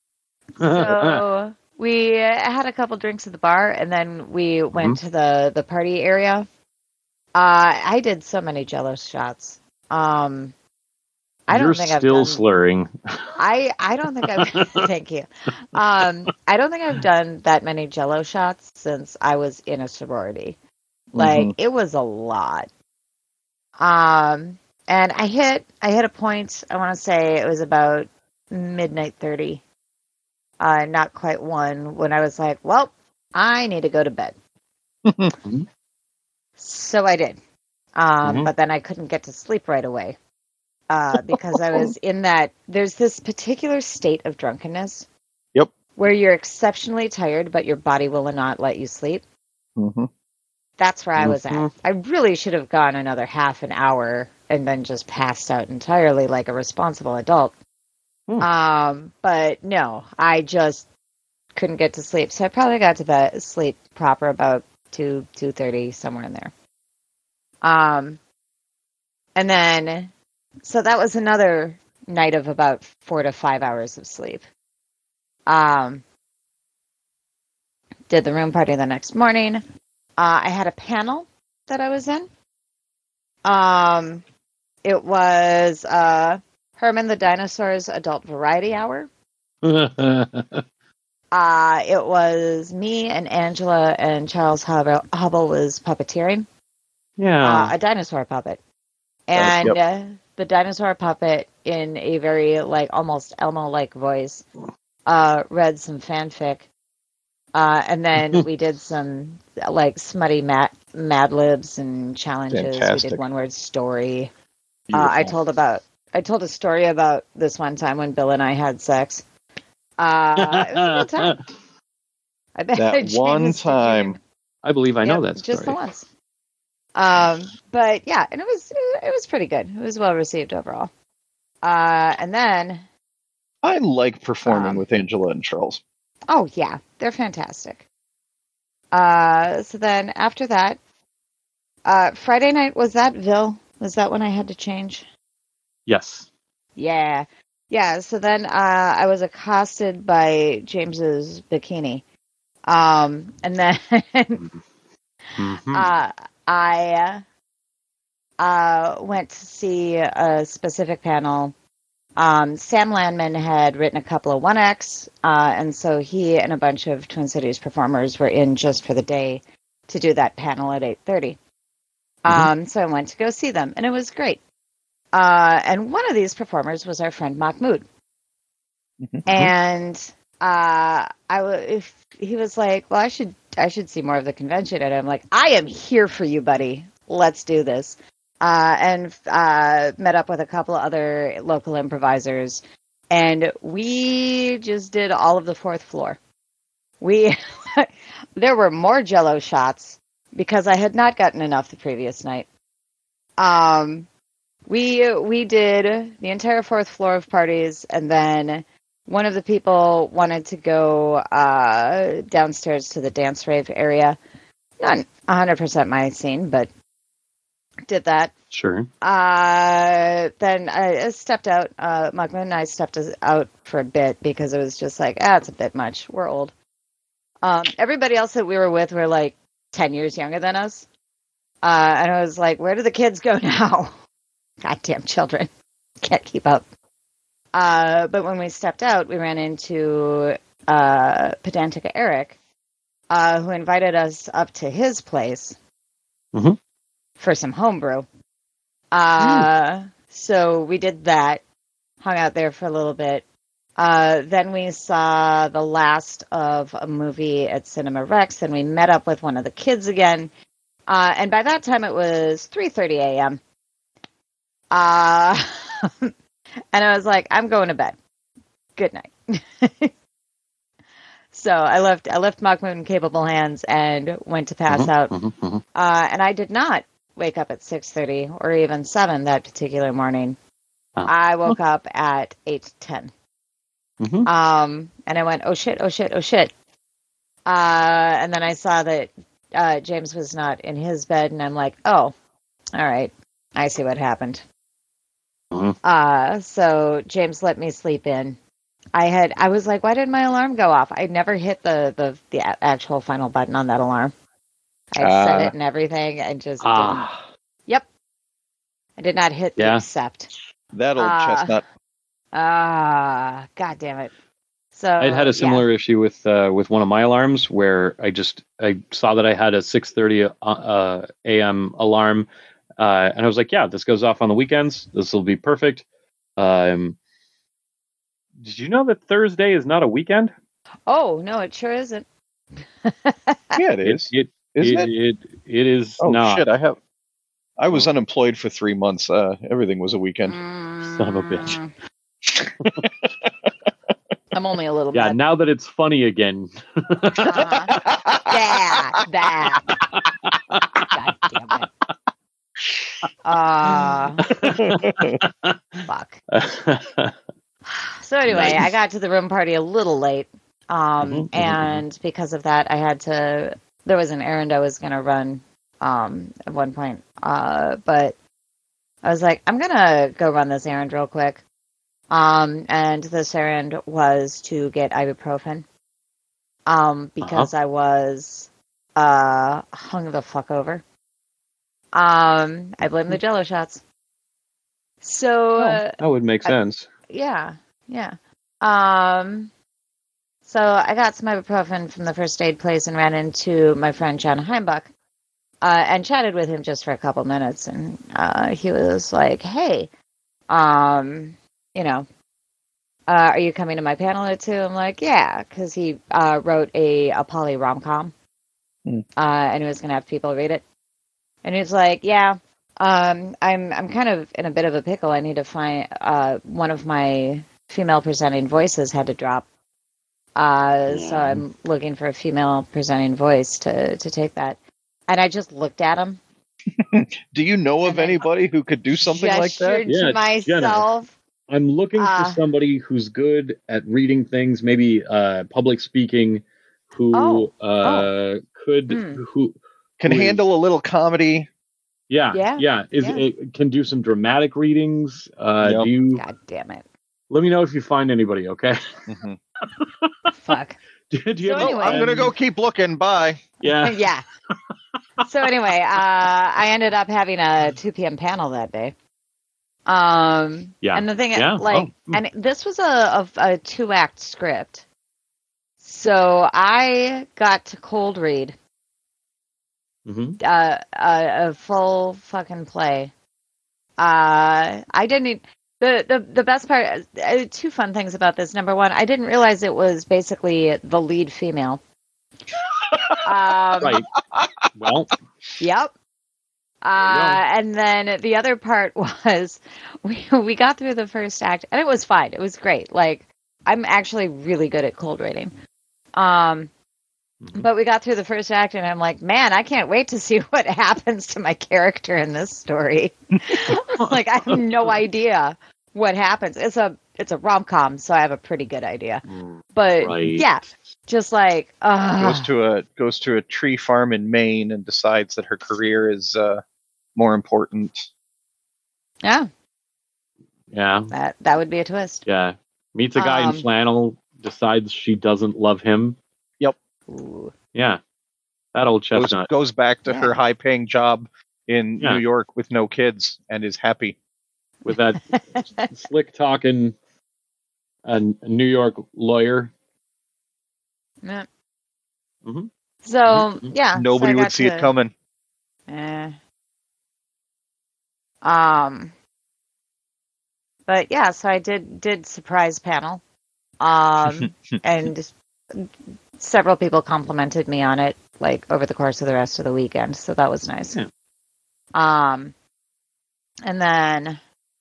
So we had a couple drinks at the bar, and then we went Mm-hmm. to the, the party area. Uh, I did so many Jello shots. Um, I You're don't think I've still done. slurring. I I don't think I've. Thank you. Um, I don't think I've done that many Jello shots since I was in a sorority. Like Mhm. it was a lot. Um, and I hit I hit a point. I want to say it was about midnight thirty. Uh, not quite one when I was like, well, I need to go to bed. So I did. Um, Mhm. but then I couldn't get to sleep right away. Uh, because I was in that, there's this particular state of drunkenness. Yep. Where you're exceptionally tired, but your body will not let you sleep. Mhm. That's where I was at. Mhm. I really should have gone another half an hour and then just passed out entirely like a responsible adult. Hmm. Um, but no, I just couldn't get to sleep. So I probably got to bed sleep proper about two, two thirty, somewhere in there. Um, and then so that was another night of about four to five hours of sleep. Um, did the room party the next morning. Uh, I had a panel that I was in. Um, it was uh, Herman the Dinosaur's Adult Variety Hour. Uh, it was me and Angela and Charles Hubble, Hubble was puppeteering. yeah. Uh, a dinosaur puppet. And Yep. uh, the dinosaur puppet, in a very, like, almost Elmo-like voice, uh, read some fanfic. Uh, and then we did some, like, smutty mad, mad libs and challenges. We Fantastic. did one-word story. Uh, I Beautiful. told about, I told a story about this one time when Bill and I had sex. Uh, it was a good time. I bet That James, one did you- time. I believe I know Yep, that just the story. once. Um, but yeah, and it was it was pretty good. It was well received overall. Uh, and then, I like performing Um, with Angela and Charles. oh yeah, they're fantastic. Uh, so then after that, uh, Friday night was that Ville? Was that when I had to change? Yes. Yeah, yeah. So then uh, I was accosted by James's bikini, um, and then Mhm. uh, I uh, went to see a specific panel. Um, Sam Landman had written a couple of one acts, uh, and so he and a bunch of Twin Cities performers were in just for the day to do that panel at eight thirty. Um, so I went to go see them, and it was great. Uh, and one of these performers was our friend Mahmoud. Mhm. And uh, I w- if he was like, "Well, I should I should see more of the convention," and I'm like, "I am here for you, buddy. Let's do this." Uh, and uh, met up with a couple of other local improvisers, and we just did all of the fourth floor. We there were more Jello shots because I had not gotten enough the previous night. Um, we we did the entire fourth floor of parties, and then one of the people wanted to go uh, downstairs to the dance rave area. Not one hundred percent my scene, but did that. Sure. Uh, then I stepped out. Uh, Mugman and I stepped out for a bit because it was just like, ah, it's a bit much. We're old. Um, everybody else that we were with were like ten years younger than us. Uh, and I was like, where do the kids go now? Goddamn children. Can't keep up. Uh, but when we stepped out, we ran into uh, Pedantica Eric, uh, who invited us up to his place Mhm. for some homebrew. Uh, so we did that, hung out there for a little bit. Uh, then we saw the last of a movie at Cinema Rex, and we met up with one of the kids again. Uh, and by that time, it was three thirty a.m. Uh, and I was like, I'm going to bed. Good night. So I left I left Mahmoud in capable hands and went to pass Mhm, out. mhm, mhm. Uh, and I did not wake up at six thirty or even seven that particular morning. Oh. I woke up at eight ten. Mhm. Um, and I went, oh shit, oh shit, oh shit. Uh, and then I saw that uh, James was not in his bed, and I'm like, oh, all right, I see what happened. Mhm. Uh, so James let me sleep in. I had, I was like, why did my alarm go off? I never hit the, the, the a- actual final button on that alarm. I had set Ah. it and everything, and just didn't. Ah, Yep. I did not hit the Yeah. accept. That old Uh, chestnut. Ah, God damn it. So I'd had a yeah. similar issue with uh, with one of my alarms where I just I saw that I had a six thirty uh, uh, a m alarm, uh, and I was like, yeah, this goes off on the weekends. This will be perfect. Um, did you know that Thursday is not a weekend? Oh no, it sure isn't. Yeah, it It is. it Isn't it, it? it, it is Oh not. shit! I have. I was Oh. unemployed for three months. Uh, everything was a weekend. Son of a bitch. Mm, I'm only a little Yeah, mad. now that it's funny again. Uh-huh. Yeah, that. God damn it. Uh, fuck. So anyway, Nice. I got to the room party a little late. Um, Mhm, mhm, and because of that, I had to, there was an errand I was going to run, um, at one point. Uh, but I was like, I'm going to go run this errand real quick. Um, and this errand was to get ibuprofen. Um, because I was, uh, hung the fuck over. Um, I blame the Jello shots. So, Well, uh, that would make I- sense. yeah, yeah. Um, so I got some ibuprofen from the first aid place and ran into my friend John Heimbuck, uh, and chatted with him just for a couple minutes. And uh, he was like, "Hey, um, you know, uh, are you coming to my panel at two?" I'm like, "Yeah," because he uh, wrote a a poly rom com, Hmm. uh, and he was gonna have people read it. And he's like, "Yeah, um, I'm I'm kind of in a bit of a pickle. I need to find uh, one of my female presenting voices had to drop." Uh, so Yeah. I'm looking for a female presenting voice to, to take that. And I just looked at him. Do you know of And then anybody who could do something like that? gestured Yeah, to Jenna. myself. I'm looking for Uh, somebody who's good at reading things, maybe uh, public speaking, who Oh, uh, could hmm. who Can who is- handle a little comedy? yeah Yeah, yeah is yeah. it can do some dramatic readings. Uh, Yep. Do you God damn it. let me know if you find anybody? Okay. Mhm. Fuck. do, do you So have any Oh, anyway- I'm gonna go friends? keep looking. Bye. Yeah. Yeah. So anyway, uh, I ended up having a two p.m. panel that day. Um, Yeah. and the thing, Yeah. like, Oh, hmm. and this was a, a, a two act script. So I got to cold read Mhm. uh, a, a full fucking play. Uh, I didn't. e- The, the the best part. Uh, two fun things about this. Number one, I didn't realize it was basically the lead female. Um, Right. Well, Yep. Uh, and then the other part was we we got through the first act and it was fine. It was great. Like I'm actually really good at cold reading. Um, Mhm. but we got through the first act and I'm like, man, I can't wait to see what happens to my character in this story. Like I have no idea what happens. It's a it's a rom com, so I have a pretty good idea. But Right. yeah, just like uh, Goes to a goes to a tree farm in Maine and decides that her career is uh, more important. yeah, Yeah. that that would be a twist. Yeah. Meets a guy Um, in flannel, decides she doesn't love him. Yep. Ooh. Yeah. That old Goes chestnut. goes back to Yeah. her high paying job in Yeah. New York with no kids and is happy. With that slick talking uh, New York lawyer. Yeah. Mhm. So Mhm. yeah, Nobody so I would got see to, it coming. Eh. Um, but yeah, so I did did surprise panel, um, and several people complimented me on it, like over the course of the rest of the weekend. So that was nice. Yeah. Um, and then,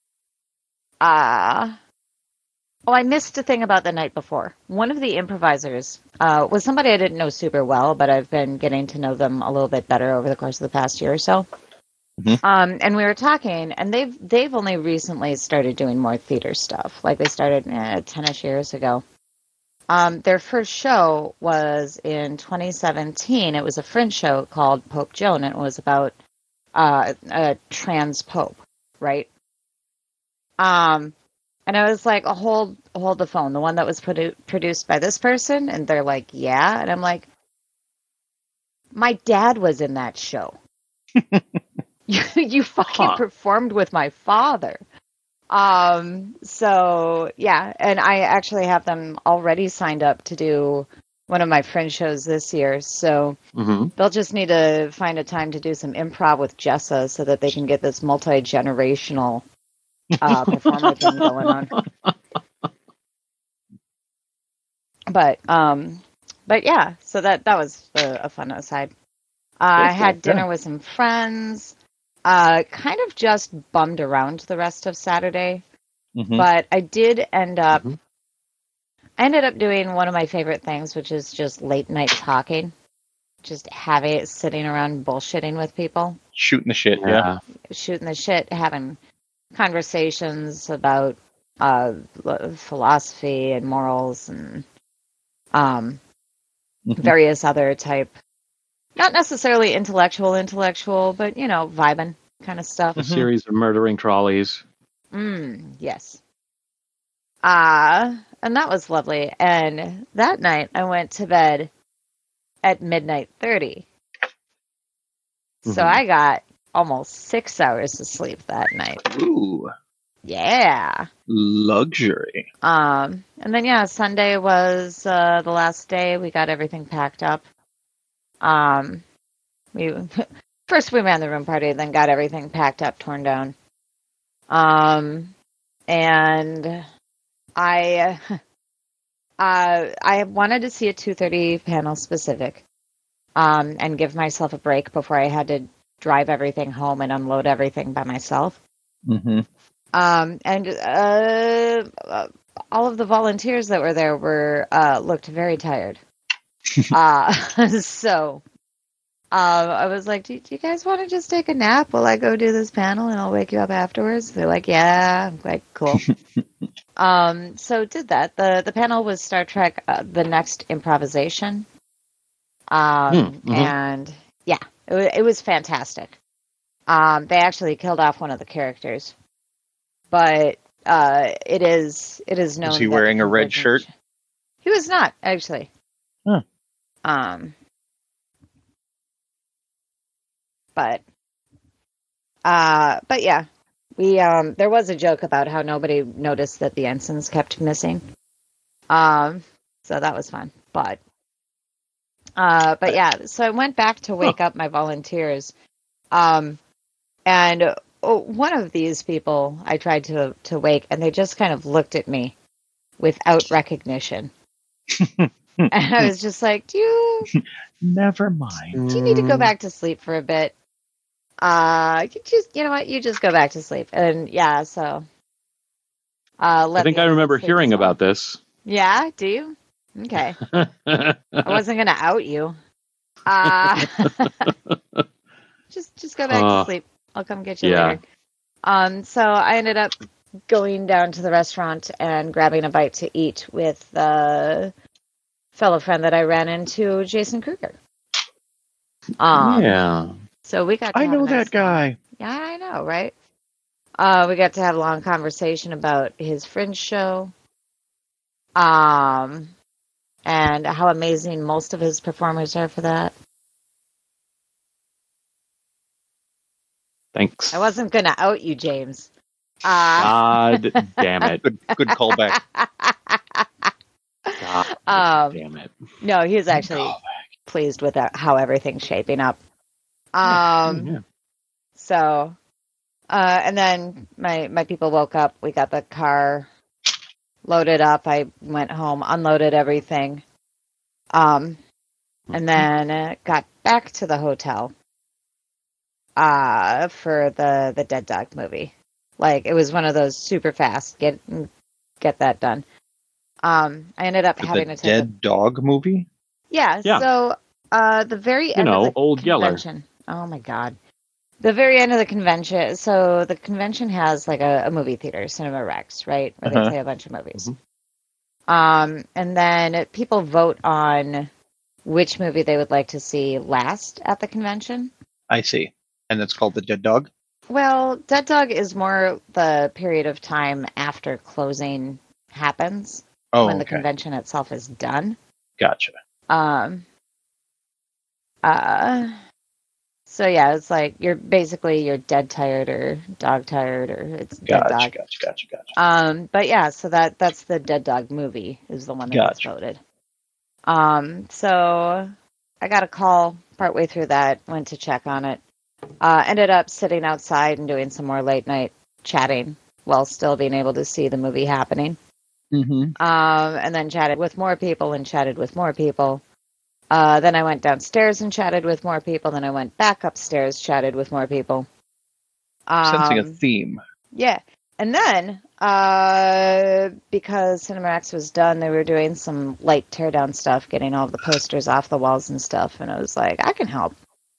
uh, oh, I missed a thing about the night before. One of the improvisers uh, was somebody I didn't know super well, but I've been getting to know them a little bit better over the course of the past year or so. Mhm. Um, and we were talking, and they've they've only recently started doing more theater stuff. Like they started eh, ten-ish years ago. Um, their first show was in twenty seventeen. It was a Fringe show called Pope Joan, and it was about uh, a trans pope, right? Um, and I was like, oh, hold, hold the phone. The one that was produ- produced by this person, and they're like, yeah, and I'm like, my dad was in that show. you, you fucking Huh. performed with my father. Um, so yeah, and I actually have them already signed up to do one of my Fringe shows this year. So Mm-hmm. they'll just need to find a time to do some improv with Jessa so that they can get this multi-generational uh, performer thing going on. But um, but yeah, so that that was a, a fun aside. Uh, I cool. had dinner Yeah. with some friends. Uh, kind of just bummed around the rest of Saturday, Mhm. but I did end up. Mhm. I ended up doing one of my favorite things, which is just late night talking, just having it sitting around bullshitting with people, Shooting the shit. Yeah. Yeah. shooting the shit, having conversations about uh, philosophy and morals and um, Mhm. various other type, not necessarily intellectual, intellectual, but you know, vibing kind of stuff. A Mhm. series of murdering trolleys. Mm, yes. Uh, and that was lovely. And that night I went to bed at midnight thirty. So Mhm. I got almost six hours of sleep that night. Ooh, Yeah. luxury. Um, and then yeah, Sunday was uh, the last day. We got everything packed up. Um, we first we ran the room party, then got everything packed up, torn down. Um, and I uh, I wanted to see a two thirty panel specific, um, and give myself a break before I had to drive everything home and unload everything by myself. Mm-hmm. Um, and uh, uh, all of the volunteers that were there were uh, looked very tired. uh, so uh, I was like, do, do you guys want to just take a nap while I go do this panel and I'll wake you up afterwards? They're like, yeah. I'm like, cool. um, so did that. The the panel was Star Trek, uh, The Next Improvisation. Um, Mm-hmm. and yeah, it, wa- it was fantastic. Um, they actually killed off one of the characters, but uh, it is it is known Was he that wearing the a red Convergent- shirt? He was not actually. Huh. Um, but uh, but yeah, we um, there was a joke about how nobody noticed that the ensigns kept missing. Um, so that was fun, but uh, but yeah, so I went back to wake up my volunteers. Um, and oh, one of these people I tried to to wake, and they just kind of looked at me without recognition. And I was just like, "Do you Never mind. do you need to go back to sleep for a bit? Uh, you just you know what? You just go back to sleep." And yeah, so uh, let I think the I others remember sleep hearing as well. about this. Yeah, do you? Okay, I wasn't gonna out you. Uh, just just go back to Uh, sleep. I'll come get you yeah. later. Um, so I ended up going down to the restaurant and grabbing a bite to eat with the fellow friend that I ran into, Jason Kruger. Um, Yeah. so we got to I have a know nice that guy. Yeah, I know, right? Uh, we got to have a long conversation about his Fringe show, um, and how amazing most of his performers are for that. Thanks. I wasn't gonna out you, James. Uh, God damn it. Good, good callback. God um, damn it. no, he was Good actually callback. pleased with how everything's shaping up. Yeah, Um, yeah. so, Uh, and then my my people woke up. We got the car loaded up. I went home, unloaded everything, um, and then uh, got back to the hotel uh, for the the Dead Dog movie. Like it was one of those super fast get get that done. Um, I ended up For having the to take a, Dead Dog movie? yeah. Yeah. So uh, the very You end know, of the Old Yeller. convention. Oh my god. The very end of the convention. So the convention has like a, a movie theater, Cinema Rex, right, where Uh-huh. they play a bunch of movies. Mhm. Um, and then people vote on which movie they would like to see last at the convention. I see. And that's called the Dead Dog? Well, Dead Dog is more the period of time after closing happens, Oh, when the okay. convention itself is done. Gotcha. Um, uh, so yeah, it's like you're basically you're dead tired or dog tired or it's Dead Gotcha, Dog. gotcha, gotcha, gotcha. Um, but yeah, so that that's the Dead Dog movie is the one that gets Gotcha. voted. Um, so I got a call partway through that, went to check on it. Uh, ended up sitting outside and doing some more late night chatting while still being able to see the movie happening. Mm-hmm. Um, and then chatted with more people and chatted with more people. Uh, then I went downstairs and chatted with more people. Then I went back upstairs, chatted with more people. Sensing a Um, theme. yeah. And then, uh, because Cinemax was done, they were doing some light teardown stuff, getting all the posters off the walls and stuff. And I was like, I can help.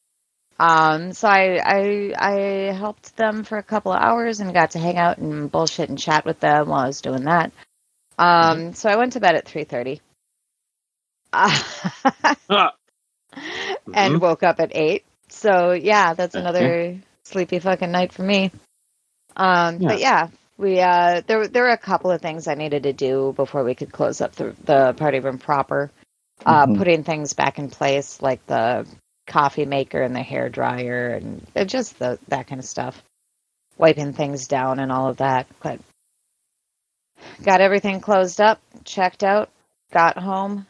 Um, so I, I, I helped them for a couple of hours and got to hang out and bullshit and chat with them while I was doing that. Um, Mm-hmm. so I went to bed at three thirty. Uh, Ah. and Mhm. woke up at eight. So yeah, that's Okay. another sleepy fucking night for me. Um, Yeah. but yeah, we uh, there there were a couple of things I needed to do before we could close up the the party room proper. Uh, Mhm. putting things back in place like the coffee maker and the hair dryer and uh, just the that kind of stuff. Wiping things down and all of that. But got everything closed up, checked out, got home,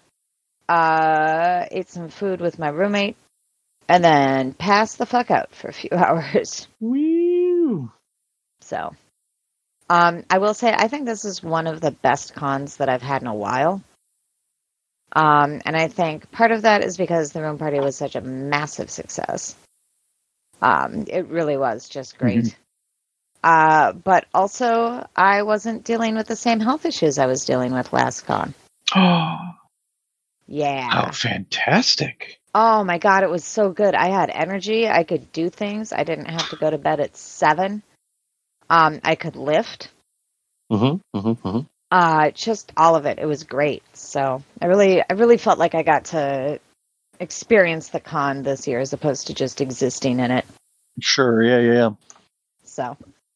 uh, ate some food with my roommate, and then passed the fuck out for a few hours. Woo. So, um, I will say I think this is one of the best cons that I've had in a while. Um, and I think part of that is because the room party was such a massive success. Um, it really was just great. Mhm. Uh, but also, I wasn't dealing with the same health issues I was dealing with last con. Oh, Yeah. how fantastic. Oh my God, it was so good. I had energy. I could do things. I didn't have to go to bed at seven. Um, I could lift. Mm-hmm. Mm-hmm. Mm-hmm. Uh, just all of it. It was great. So I really, I really felt like I got to experience the con this year as opposed to just existing in it. Sure, yeah, yeah, yeah. So,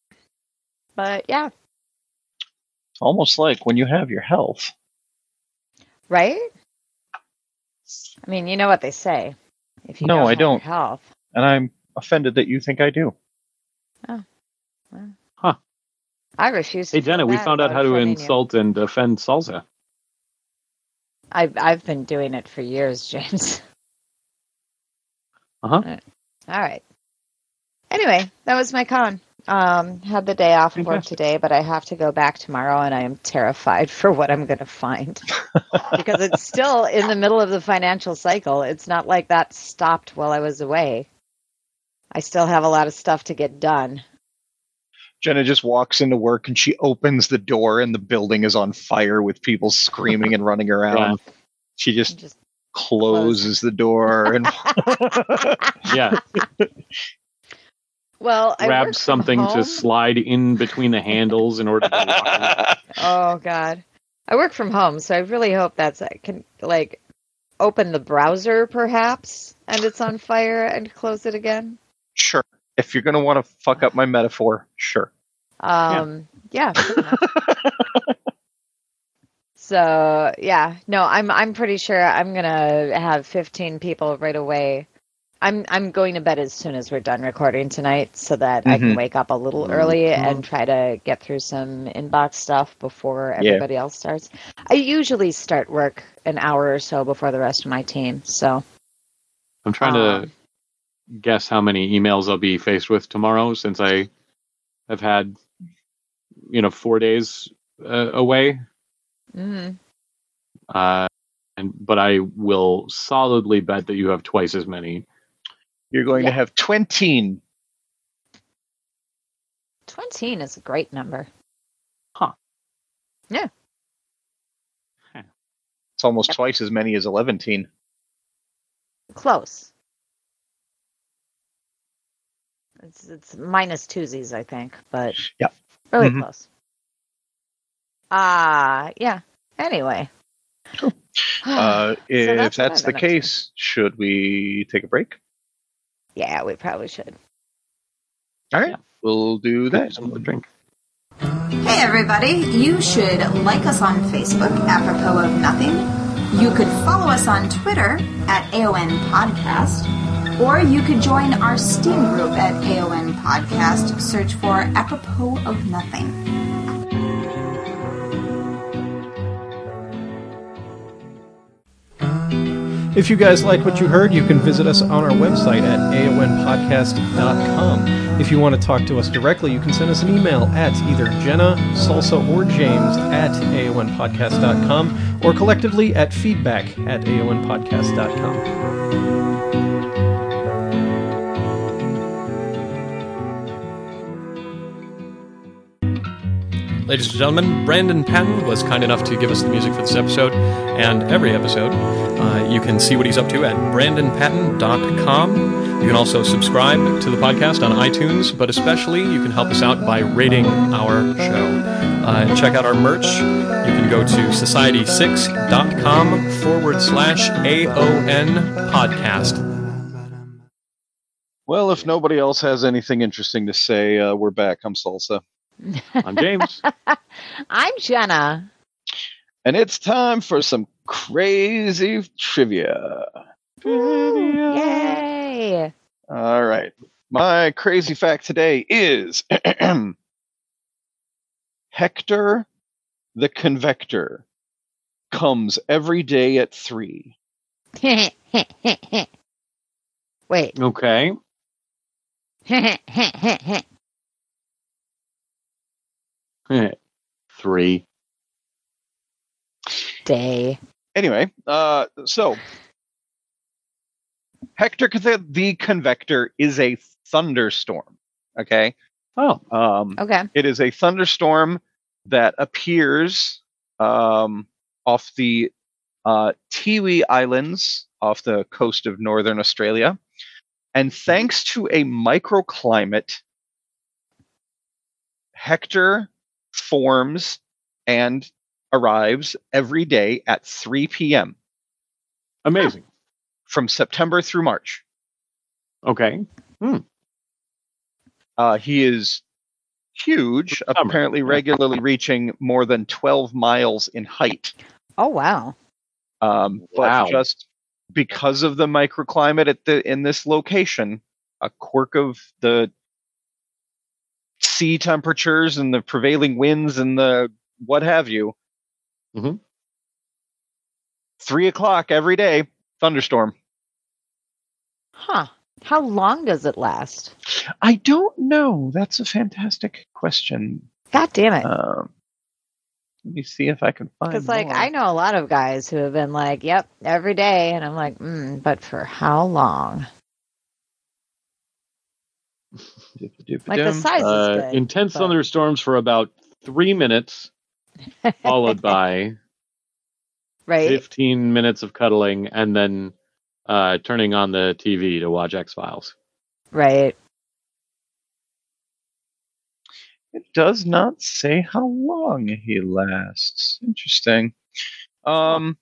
but yeah, It's almost like when you have your health. right? I mean, you know what they say. If you No, don't I have don't. your health, And I'm offended that you think I do. oh, well, Huh. I refuse to Hey, Jenna, feel we bad found out about how to offending you. insult and offend Salsa. I've I've been doing it for years, James. Uh-huh. All right. Anyway, that was my con. Um, had the day off of work Fantastic. today, but I have to go back tomorrow, and I am terrified for what I'm going to find because it's still in the middle of the financial cycle. It's not like that stopped while I was away. I still have a lot of stuff to get done. Jenna just walks into work and she opens the door and the building is on fire with people screaming and running around. She just, Just closes the door and Yeah. well, I Grab work something from home. to slide in between the handles in order to lock it. Oh God, I work from home, so I really hope that's I can like open the browser perhaps, and it's on fire, and close it again. Sure. If you're going to want to fuck up my metaphor, sure. Um, yeah, pretty much. So yeah, no, I'm I'm pretty sure I'm gonna have fifteen people right away. I'm I'm going to bed as soon as we're done recording tonight, so that I can Mhm. wake up a little early Mhm. and try to get through some inbox stuff before Yeah. everybody else starts. I usually start work an hour or so before the rest of my team. So I'm trying um, to guess how many emails I'll be faced with tomorrow since I have had, you know, four days uh, away. Mm-hmm. Uh, and but I will solidly bet that you have twice as many. You're going Yeah. to have twenty. twenty is a great number. Huh. Yeah. It's almost Yep. twice as many as eleven teen. Close. It's it's minus twosies, I think, but Yeah. really Mhm. close. Ah, uh, yeah. Anyway. Cool. Uh, So if that's what that's I've the been up to. case, should we take a break? Yeah, we probably should. All right, Yeah. we'll do Get that. some of the drink. Hey everybody, you should like us on Facebook, apropos of nothing. You could follow us on Twitter at A O N Podcast, or you could join our Steam group at A O N Podcast. Search for apropos of nothing. If you guys like what you heard, you can visit us on our website at A O N podcast dot com. If you want to talk to us directly, you can send us an email at either Jenna, Salsa, or James at A O N podcast dot com, or collectively at feedback at A O N podcast dot com. Ladies and gentlemen, Brandon Patton was kind enough to give us the music for this episode and every episode. Uh, you can see what he's up to at brandon patton dot com. You can also subscribe to the podcast on iTunes, but especially you can help us out by rating our show. Uh, check out our merch. You can go to society six dot com forward slash A O N podcast. Well, if nobody else has anything interesting to say, uh, we're back. I'm Salsa. I'm James. I'm Jenna. And it's time for some crazy trivia. Yay! All right. My crazy fact today is Hector the Convector comes every day at three. Wait. Okay. Three. Day. Anyway, uh, so Hector the Convector is a thunderstorm. Okay. Oh. Um, Okay. It is a thunderstorm that appears um, off the uh, Tiwi Islands off the coast of northern Australia. And thanks to a microclimate, Hector forms and arrives every day at three p.m. Amazing. from September through March. Okay. Hmm. Uh, he is huge, Summer. apparently regularly reaching more than twelve miles in height. Oh, wow. Um, Wow. But just because of the microclimate at the in this location, a quirk of the sea temperatures and the prevailing winds and the what have you, Mhm. three o'clock every day, thunderstorm. Huh. How long does it last? I don't know. That's a fantastic question. God damn it. Um, let me see if I can find. Because, like, more. I know a lot of guys who have been like, yep, every day. And I'm like, mm, but for how long? Like, the size is Uh, good. intense but- thunderstorms for about three minutes, followed by Right? fifteen minutes of cuddling, and then uh, turning on the T V to watch X-Files. Right. It does not say how long he lasts. Interesting. Um,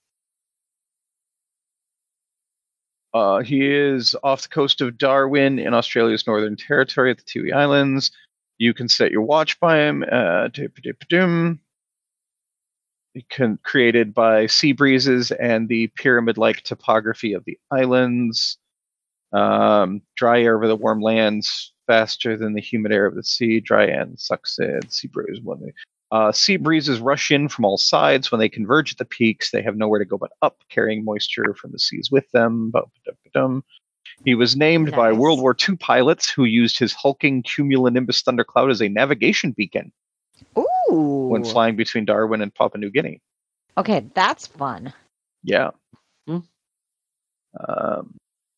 uh, he is off the coast of Darwin in Australia's Northern Territory at the Tiwi Islands. You can set your watch by him. Uh, dip-a-dip-a-doom. Con- created by sea breezes and the pyramid-like topography of the islands. Um, dry air over the warm lands faster than the humid air of the sea. Dry and sucks in. Sea breeze when they, uh, sea breezes rush in from all sides. When they converge at the peaks, they have nowhere to go but up, carrying moisture from the seas with them. Ba-ba-da-ba-dum. He was named by Nice. World War Two pilots who used his hulking cumulonimbus thundercloud as a navigation beacon Ooh. when flying between Darwin and Papua New Guinea. Okay, that's fun. Yeah. Hmm. Um,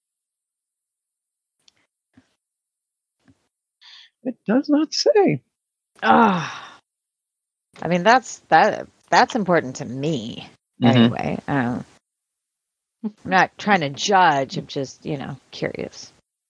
it does not say. Ah. I mean, that's that. That's important to me. Mhm. Anyway, um, I'm not trying to judge. I'm just, you know, curious.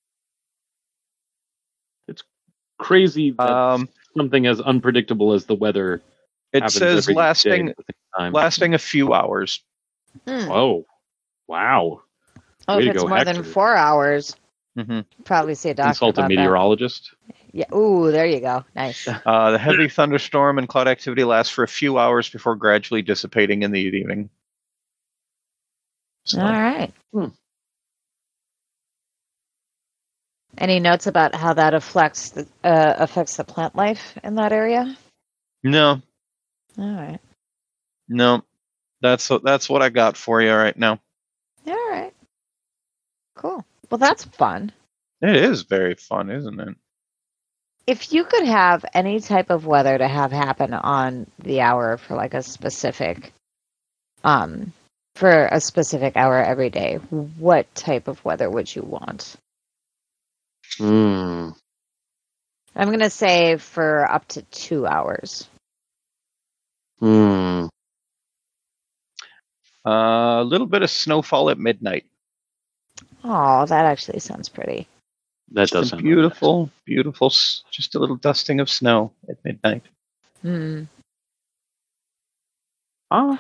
Crazy that Um, something as unpredictable as the weather it happens says every day lasting at the same time. lasting a few hours. Hmm. Oh, wow. Oh, Way if to it's go, more Hector. than four hours, hmm probably see a doctor Consult a about that. meteorologist. Yeah. Ooh, there you go. Nice. Uh, the heavy thunderstorm and cloud activity lasts for a few hours before gradually dissipating in the evening. So, All right. Hmm. Any notes about how that affects the uh, affects the plant life in that area? no, All right. no, that's that's what I got for you right now. All right. Cool. Well, that's fun. It is very fun, isn't it? If you could have any type of weather to have happen on the hour for like a specific, um, for a specific hour every day, what type of weather would you want? Hmm. I'm gonna say for up to two hours. Hmm. Uh, a little bit of snowfall at midnight. Oh, that actually sounds pretty. That does Just a sound really nice. beautiful, beautiful, s- just a little dusting of snow at midnight. Hmm. Ah.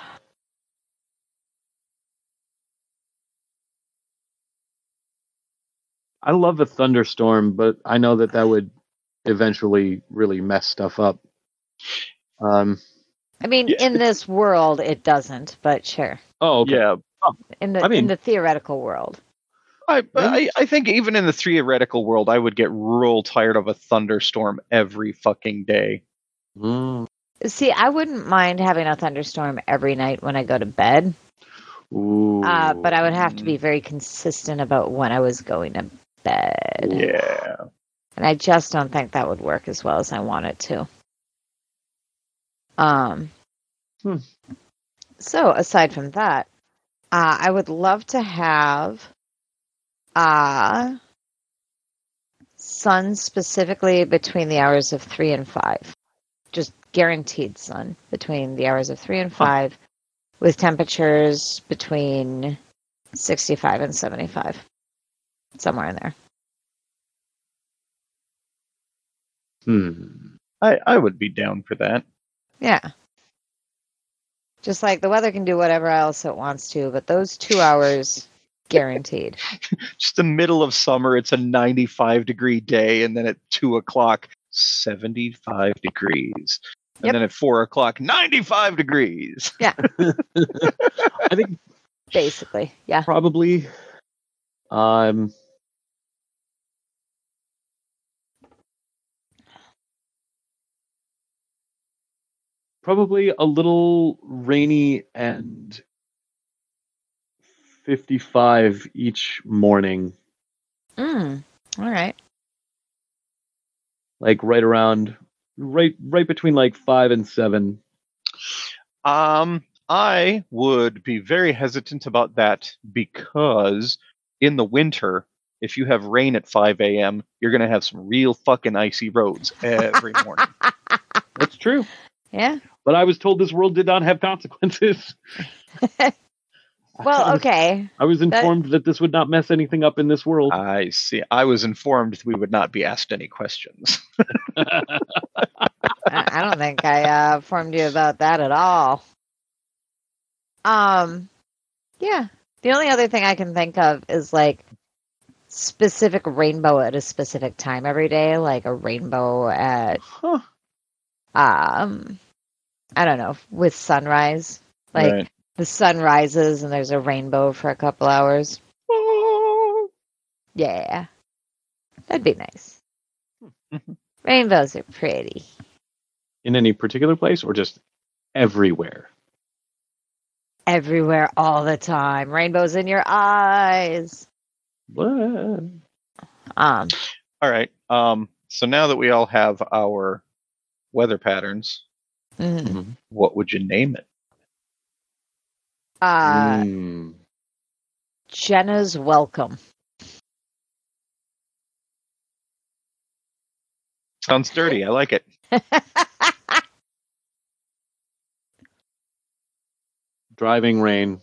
I love a thunderstorm, but I know that that would eventually really mess stuff up. Um. I mean, Yeah, in this world, it doesn't, but sure. Oh, okay. Yeah, In the I mean- in the theoretical world. I, Really? I I think even in the theoretical world, I would get real tired of a thunderstorm every fucking day. Hmm. See, I wouldn't mind having a thunderstorm every night when I go to bed, Ooh. uh, but I would have to be very consistent about when I was going to bed. Yeah. And I just don't think that would work as well as I want it to. Um. Hmm. So, aside from that, uh, I would love to have uh, sun specifically between the hours of three and five. Just guaranteed sun between the hours of three and five, with temperatures between sixty-five and seventy-five, somewhere in there. Hmm. I, I would be down for that. Yeah. Just like the weather can do whatever else it wants to, but those two hours guaranteed. Just the middle of summer, it's a ninety-five degree day, and then at two o'clock, seventy-five degrees. And Yep. then at four o'clock, ninety-five degrees. Yeah, I think basically. Yeah. probably. Um. Probably a little rainy and fifty-five each morning, Mm. All right. like right around, right, right between like five and seven. Um, I would be very hesitant about that because in the winter, if you have rain at five a.m., you're going to have some real fucking icy roads every morning. That's true. Yeah. But I was told this world did not have consequences. I Well, was- okay. I was informed that this would not mess anything up in this world. I see. I was informed we would not be asked any questions. I I don't think I uh, informed you about that at all. Um, yeah. The only other thing I can think of is like specific rainbow at a specific time every day, like a rainbow at Huh. um, I don't know, with sunrise. Like Right. the sun rises and there's a rainbow for a couple hours. Oh. Yeah, that'd be nice. Mhm. Rainbows are pretty. In any particular place or just everywhere? Everywhere all the time. Rainbows in your eyes. What? Um, All right. Um, so now that we all have our weather patterns, mhm. Mhm. what would you name it? uh, Mm. Jenna's welcome. Sounds dirty. I like it. Driving rain.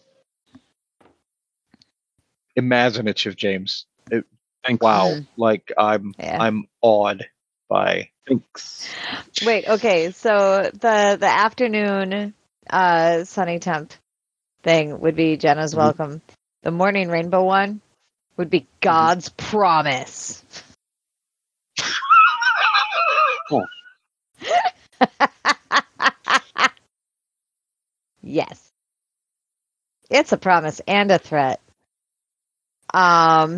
Imaginative, James. It, Thanks. wow. Mm. Like I'm, Yeah. I'm awed by. Thanks. Wait, okay, so the the afternoon uh sunny temp thing would be Jenna's Mhm. welcome. The morning rainbow one would be God's promise. Oh. Yes. It's a promise and a threat. Um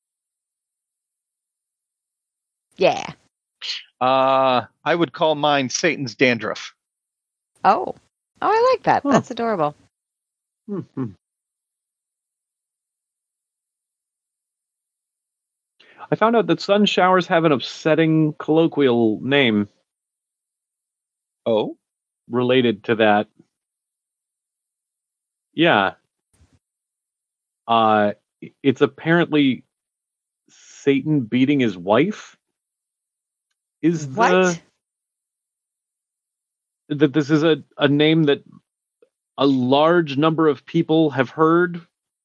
Yeah. Uh, I would call mine Satan's dandruff. Oh. Oh, I like that. Huh. That's adorable. Mhm. I found out that sun showers have an upsetting colloquial name Oh, related to that. Yeah. Uh, it's apparently Satan beating his wife. Is What? the that this is a, a name that a large number of people have heard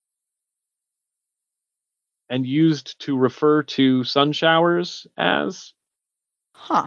and used to refer to sun showers as? Huh.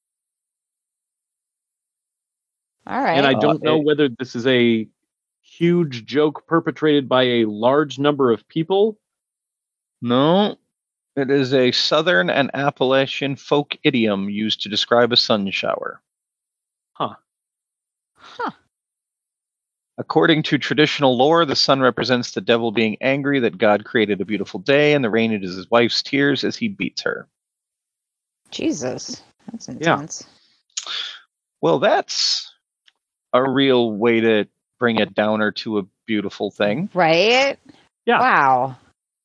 All right. And I Uh, don't know it- whether this is a huge joke perpetrated by a large number of people. no. It is a Southern and Appalachian folk idiom used to describe a sun shower. Huh. Huh. According to traditional lore, the sun represents the devil being angry that God created a beautiful day, and the rain is his wife's tears as he beats her. Jesus. That's Yeah. intense. Well, that's a real way to bring a downer to a beautiful thing. Right? Yeah. Wow.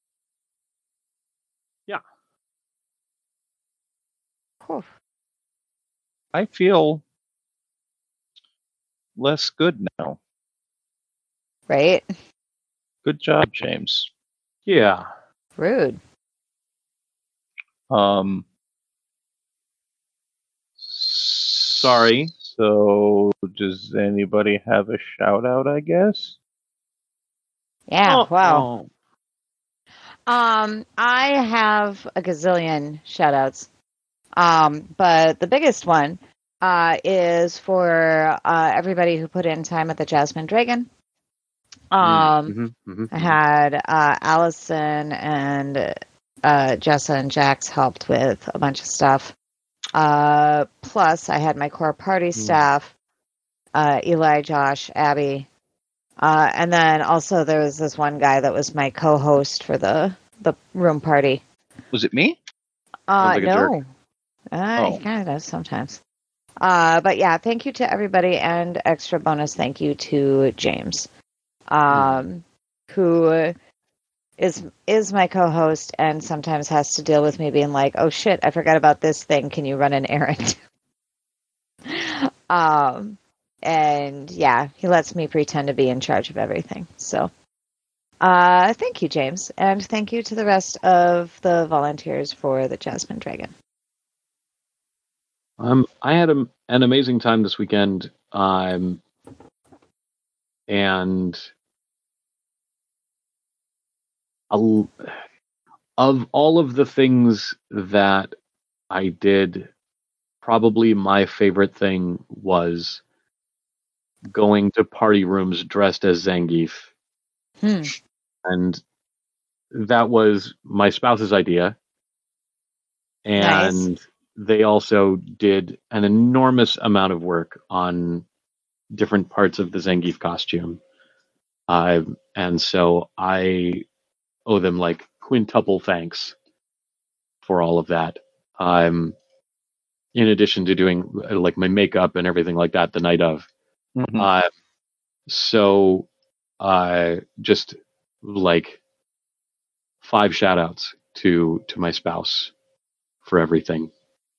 Yeah. Whew. I feel less good now. Right? Good job, James. Yeah. Rude. Um, Sorry. So, does anybody have a shout out, I guess? Yeah, Oh, wow. oh. Um, I have a gazillion shout outs. Um, but the biggest one uh, is for uh, everybody who put in time at the Jasmine Dragon. Um, Mhm, mhm, I mhm. had uh, Allison and uh, Jessa and Jax helped with a bunch of stuff. Uh, plus, I had my core party staff, uh, Eli, Josh, Abby. Uh, and then also there was this one guy that was my co-host for the, the room party. Was it me? Uh, like a no. Uh, Oh. He kind of does sometimes. Uh, but yeah, thank you to everybody, and extra bonus thank you to James, um, who is is my co-host and sometimes has to deal with me being like, "Oh shit, I forgot about this thing. Can you run an errand?" um, and yeah, he lets me pretend to be in charge of everything. So, uh, thank you, James, and thank you to the rest of the volunteers for the Jasmine Dragon. Um, I had a, an amazing time this weekend, um, and a, of all of the things that I did, probably my favorite thing was going to party rooms dressed as Zangief, Hmm. and that was my spouse's idea, and Nice. they also did an enormous amount of work on different parts of the Zangief costume. Uh, and so I owe them like quintuple thanks for all of that. Um, in addition to doing uh, like my makeup and everything like that the night of. Mhm. Uh, so, uh, just like five shout outs to, to my spouse for everything.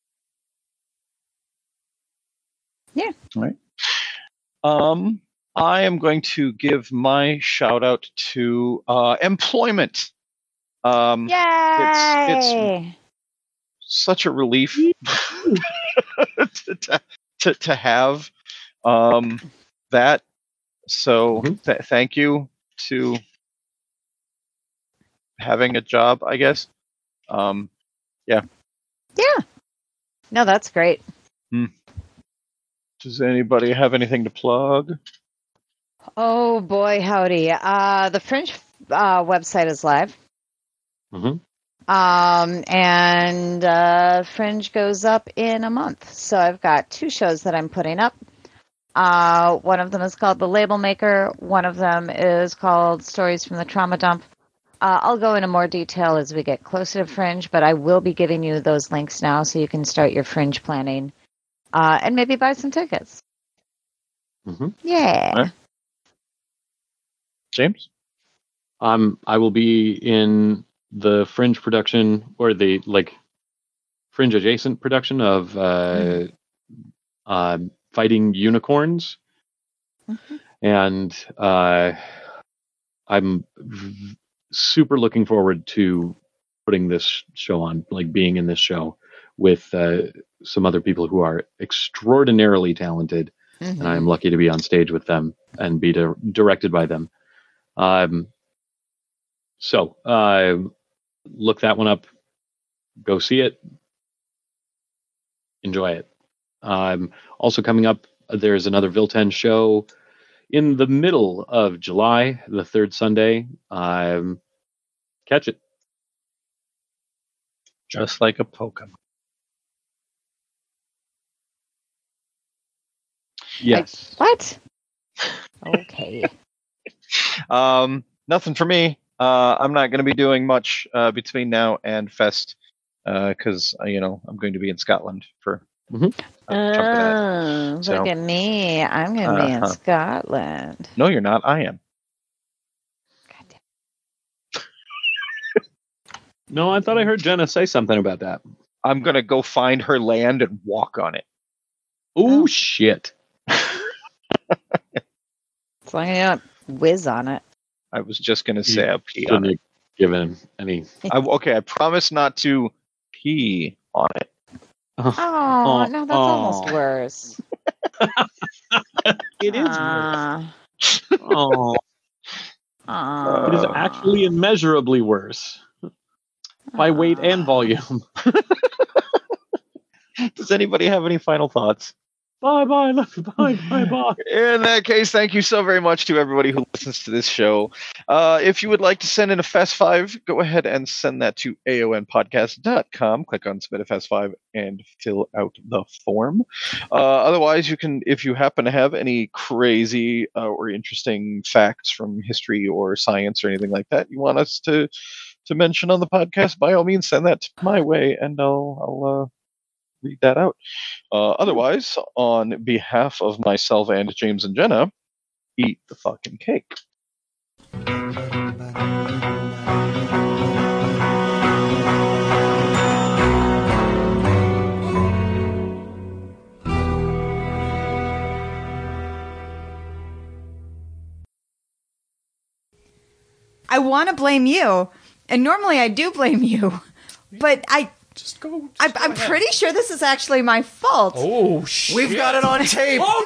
Yeah. All right. Um, I am going to give my shout out to uh, employment. Um, Yay! It's, it's such a relief to, to, to, to have um, that. So Mm-hmm. th- thank you to having a job, I guess. Um, yeah. Yeah. No, that's great. Hmm. Does anybody have anything to plug? Oh boy, howdy! Uh, the Fringe uh, website is live. Mm-hmm. Um, and uh, Fringe goes up in a month. So I've got two shows that I'm putting up. Uh, one of them is called The Label Maker. One of them is called Stories from the Trauma Dump. Uh, I'll go into more detail as we get closer to Fringe, but I will be giving you those links now so you can start your Fringe planning uh, and maybe buy some tickets. Mm-hmm. Yeah. All right. James? Um, I will be in the Fringe production, or the like Fringe adjacent production of uh, mm. uh, Fighting Unicorns, mm-hmm. and uh, I'm v- super looking forward to putting this show on, like being in this show with uh, some other people who are extraordinarily talented, mm-hmm. and I am lucky to be on stage with them and be di- directed by them. Um, so uh, look that one up. Go see it. Enjoy it. Um, also coming up, there's another Vilten show in the middle of July, the third Sunday. Um, catch it. Just like a Pokemon. Yes. I, what? Okay. um, nothing for me. Uh, I'm not going to be doing much uh, between now and Fest because uh, you know I'm going to be in Scotland for mm-hmm. a chunk of that. Oh, So, look at me! I'm going to uh-huh. be in Scotland. No, you're not. I am. No, I thought I heard Jenna say something about that. I'm going to go find her land and walk on it. Ooh, oh, shit. As long as you don't whiz on it. I was just going to say you I'll pee on it. Give him any. I, okay, I promise not to pee on it. Oh, oh no, that's oh. almost worse. It is uh, worse. Oh. Uh, it is actually immeasurably worse. By weight and volume. Does anybody have any final thoughts? Bye bye, bye bye bye. In that case, thank you so very much to everybody who listens to this show. Uh, if you would like to send in a Fest five, go ahead and send that to A O N podcast dot com. Click on Submit a Fest five and fill out the form. Uh, otherwise, you can, if you happen to have any crazy uh, or interesting facts from history or science or anything like that you want us to to mention on the podcast, by all means, send that my way, and I'll I'll. Uh, read that out. Uh, otherwise, on behalf of myself and James and Jenna, eat the fucking cake. I want to blame you, and normally I do blame you, but I... Just go. Just I, go I'm ahead. pretty sure this is actually my fault. Oh, shit. We've got it on tape. Oh,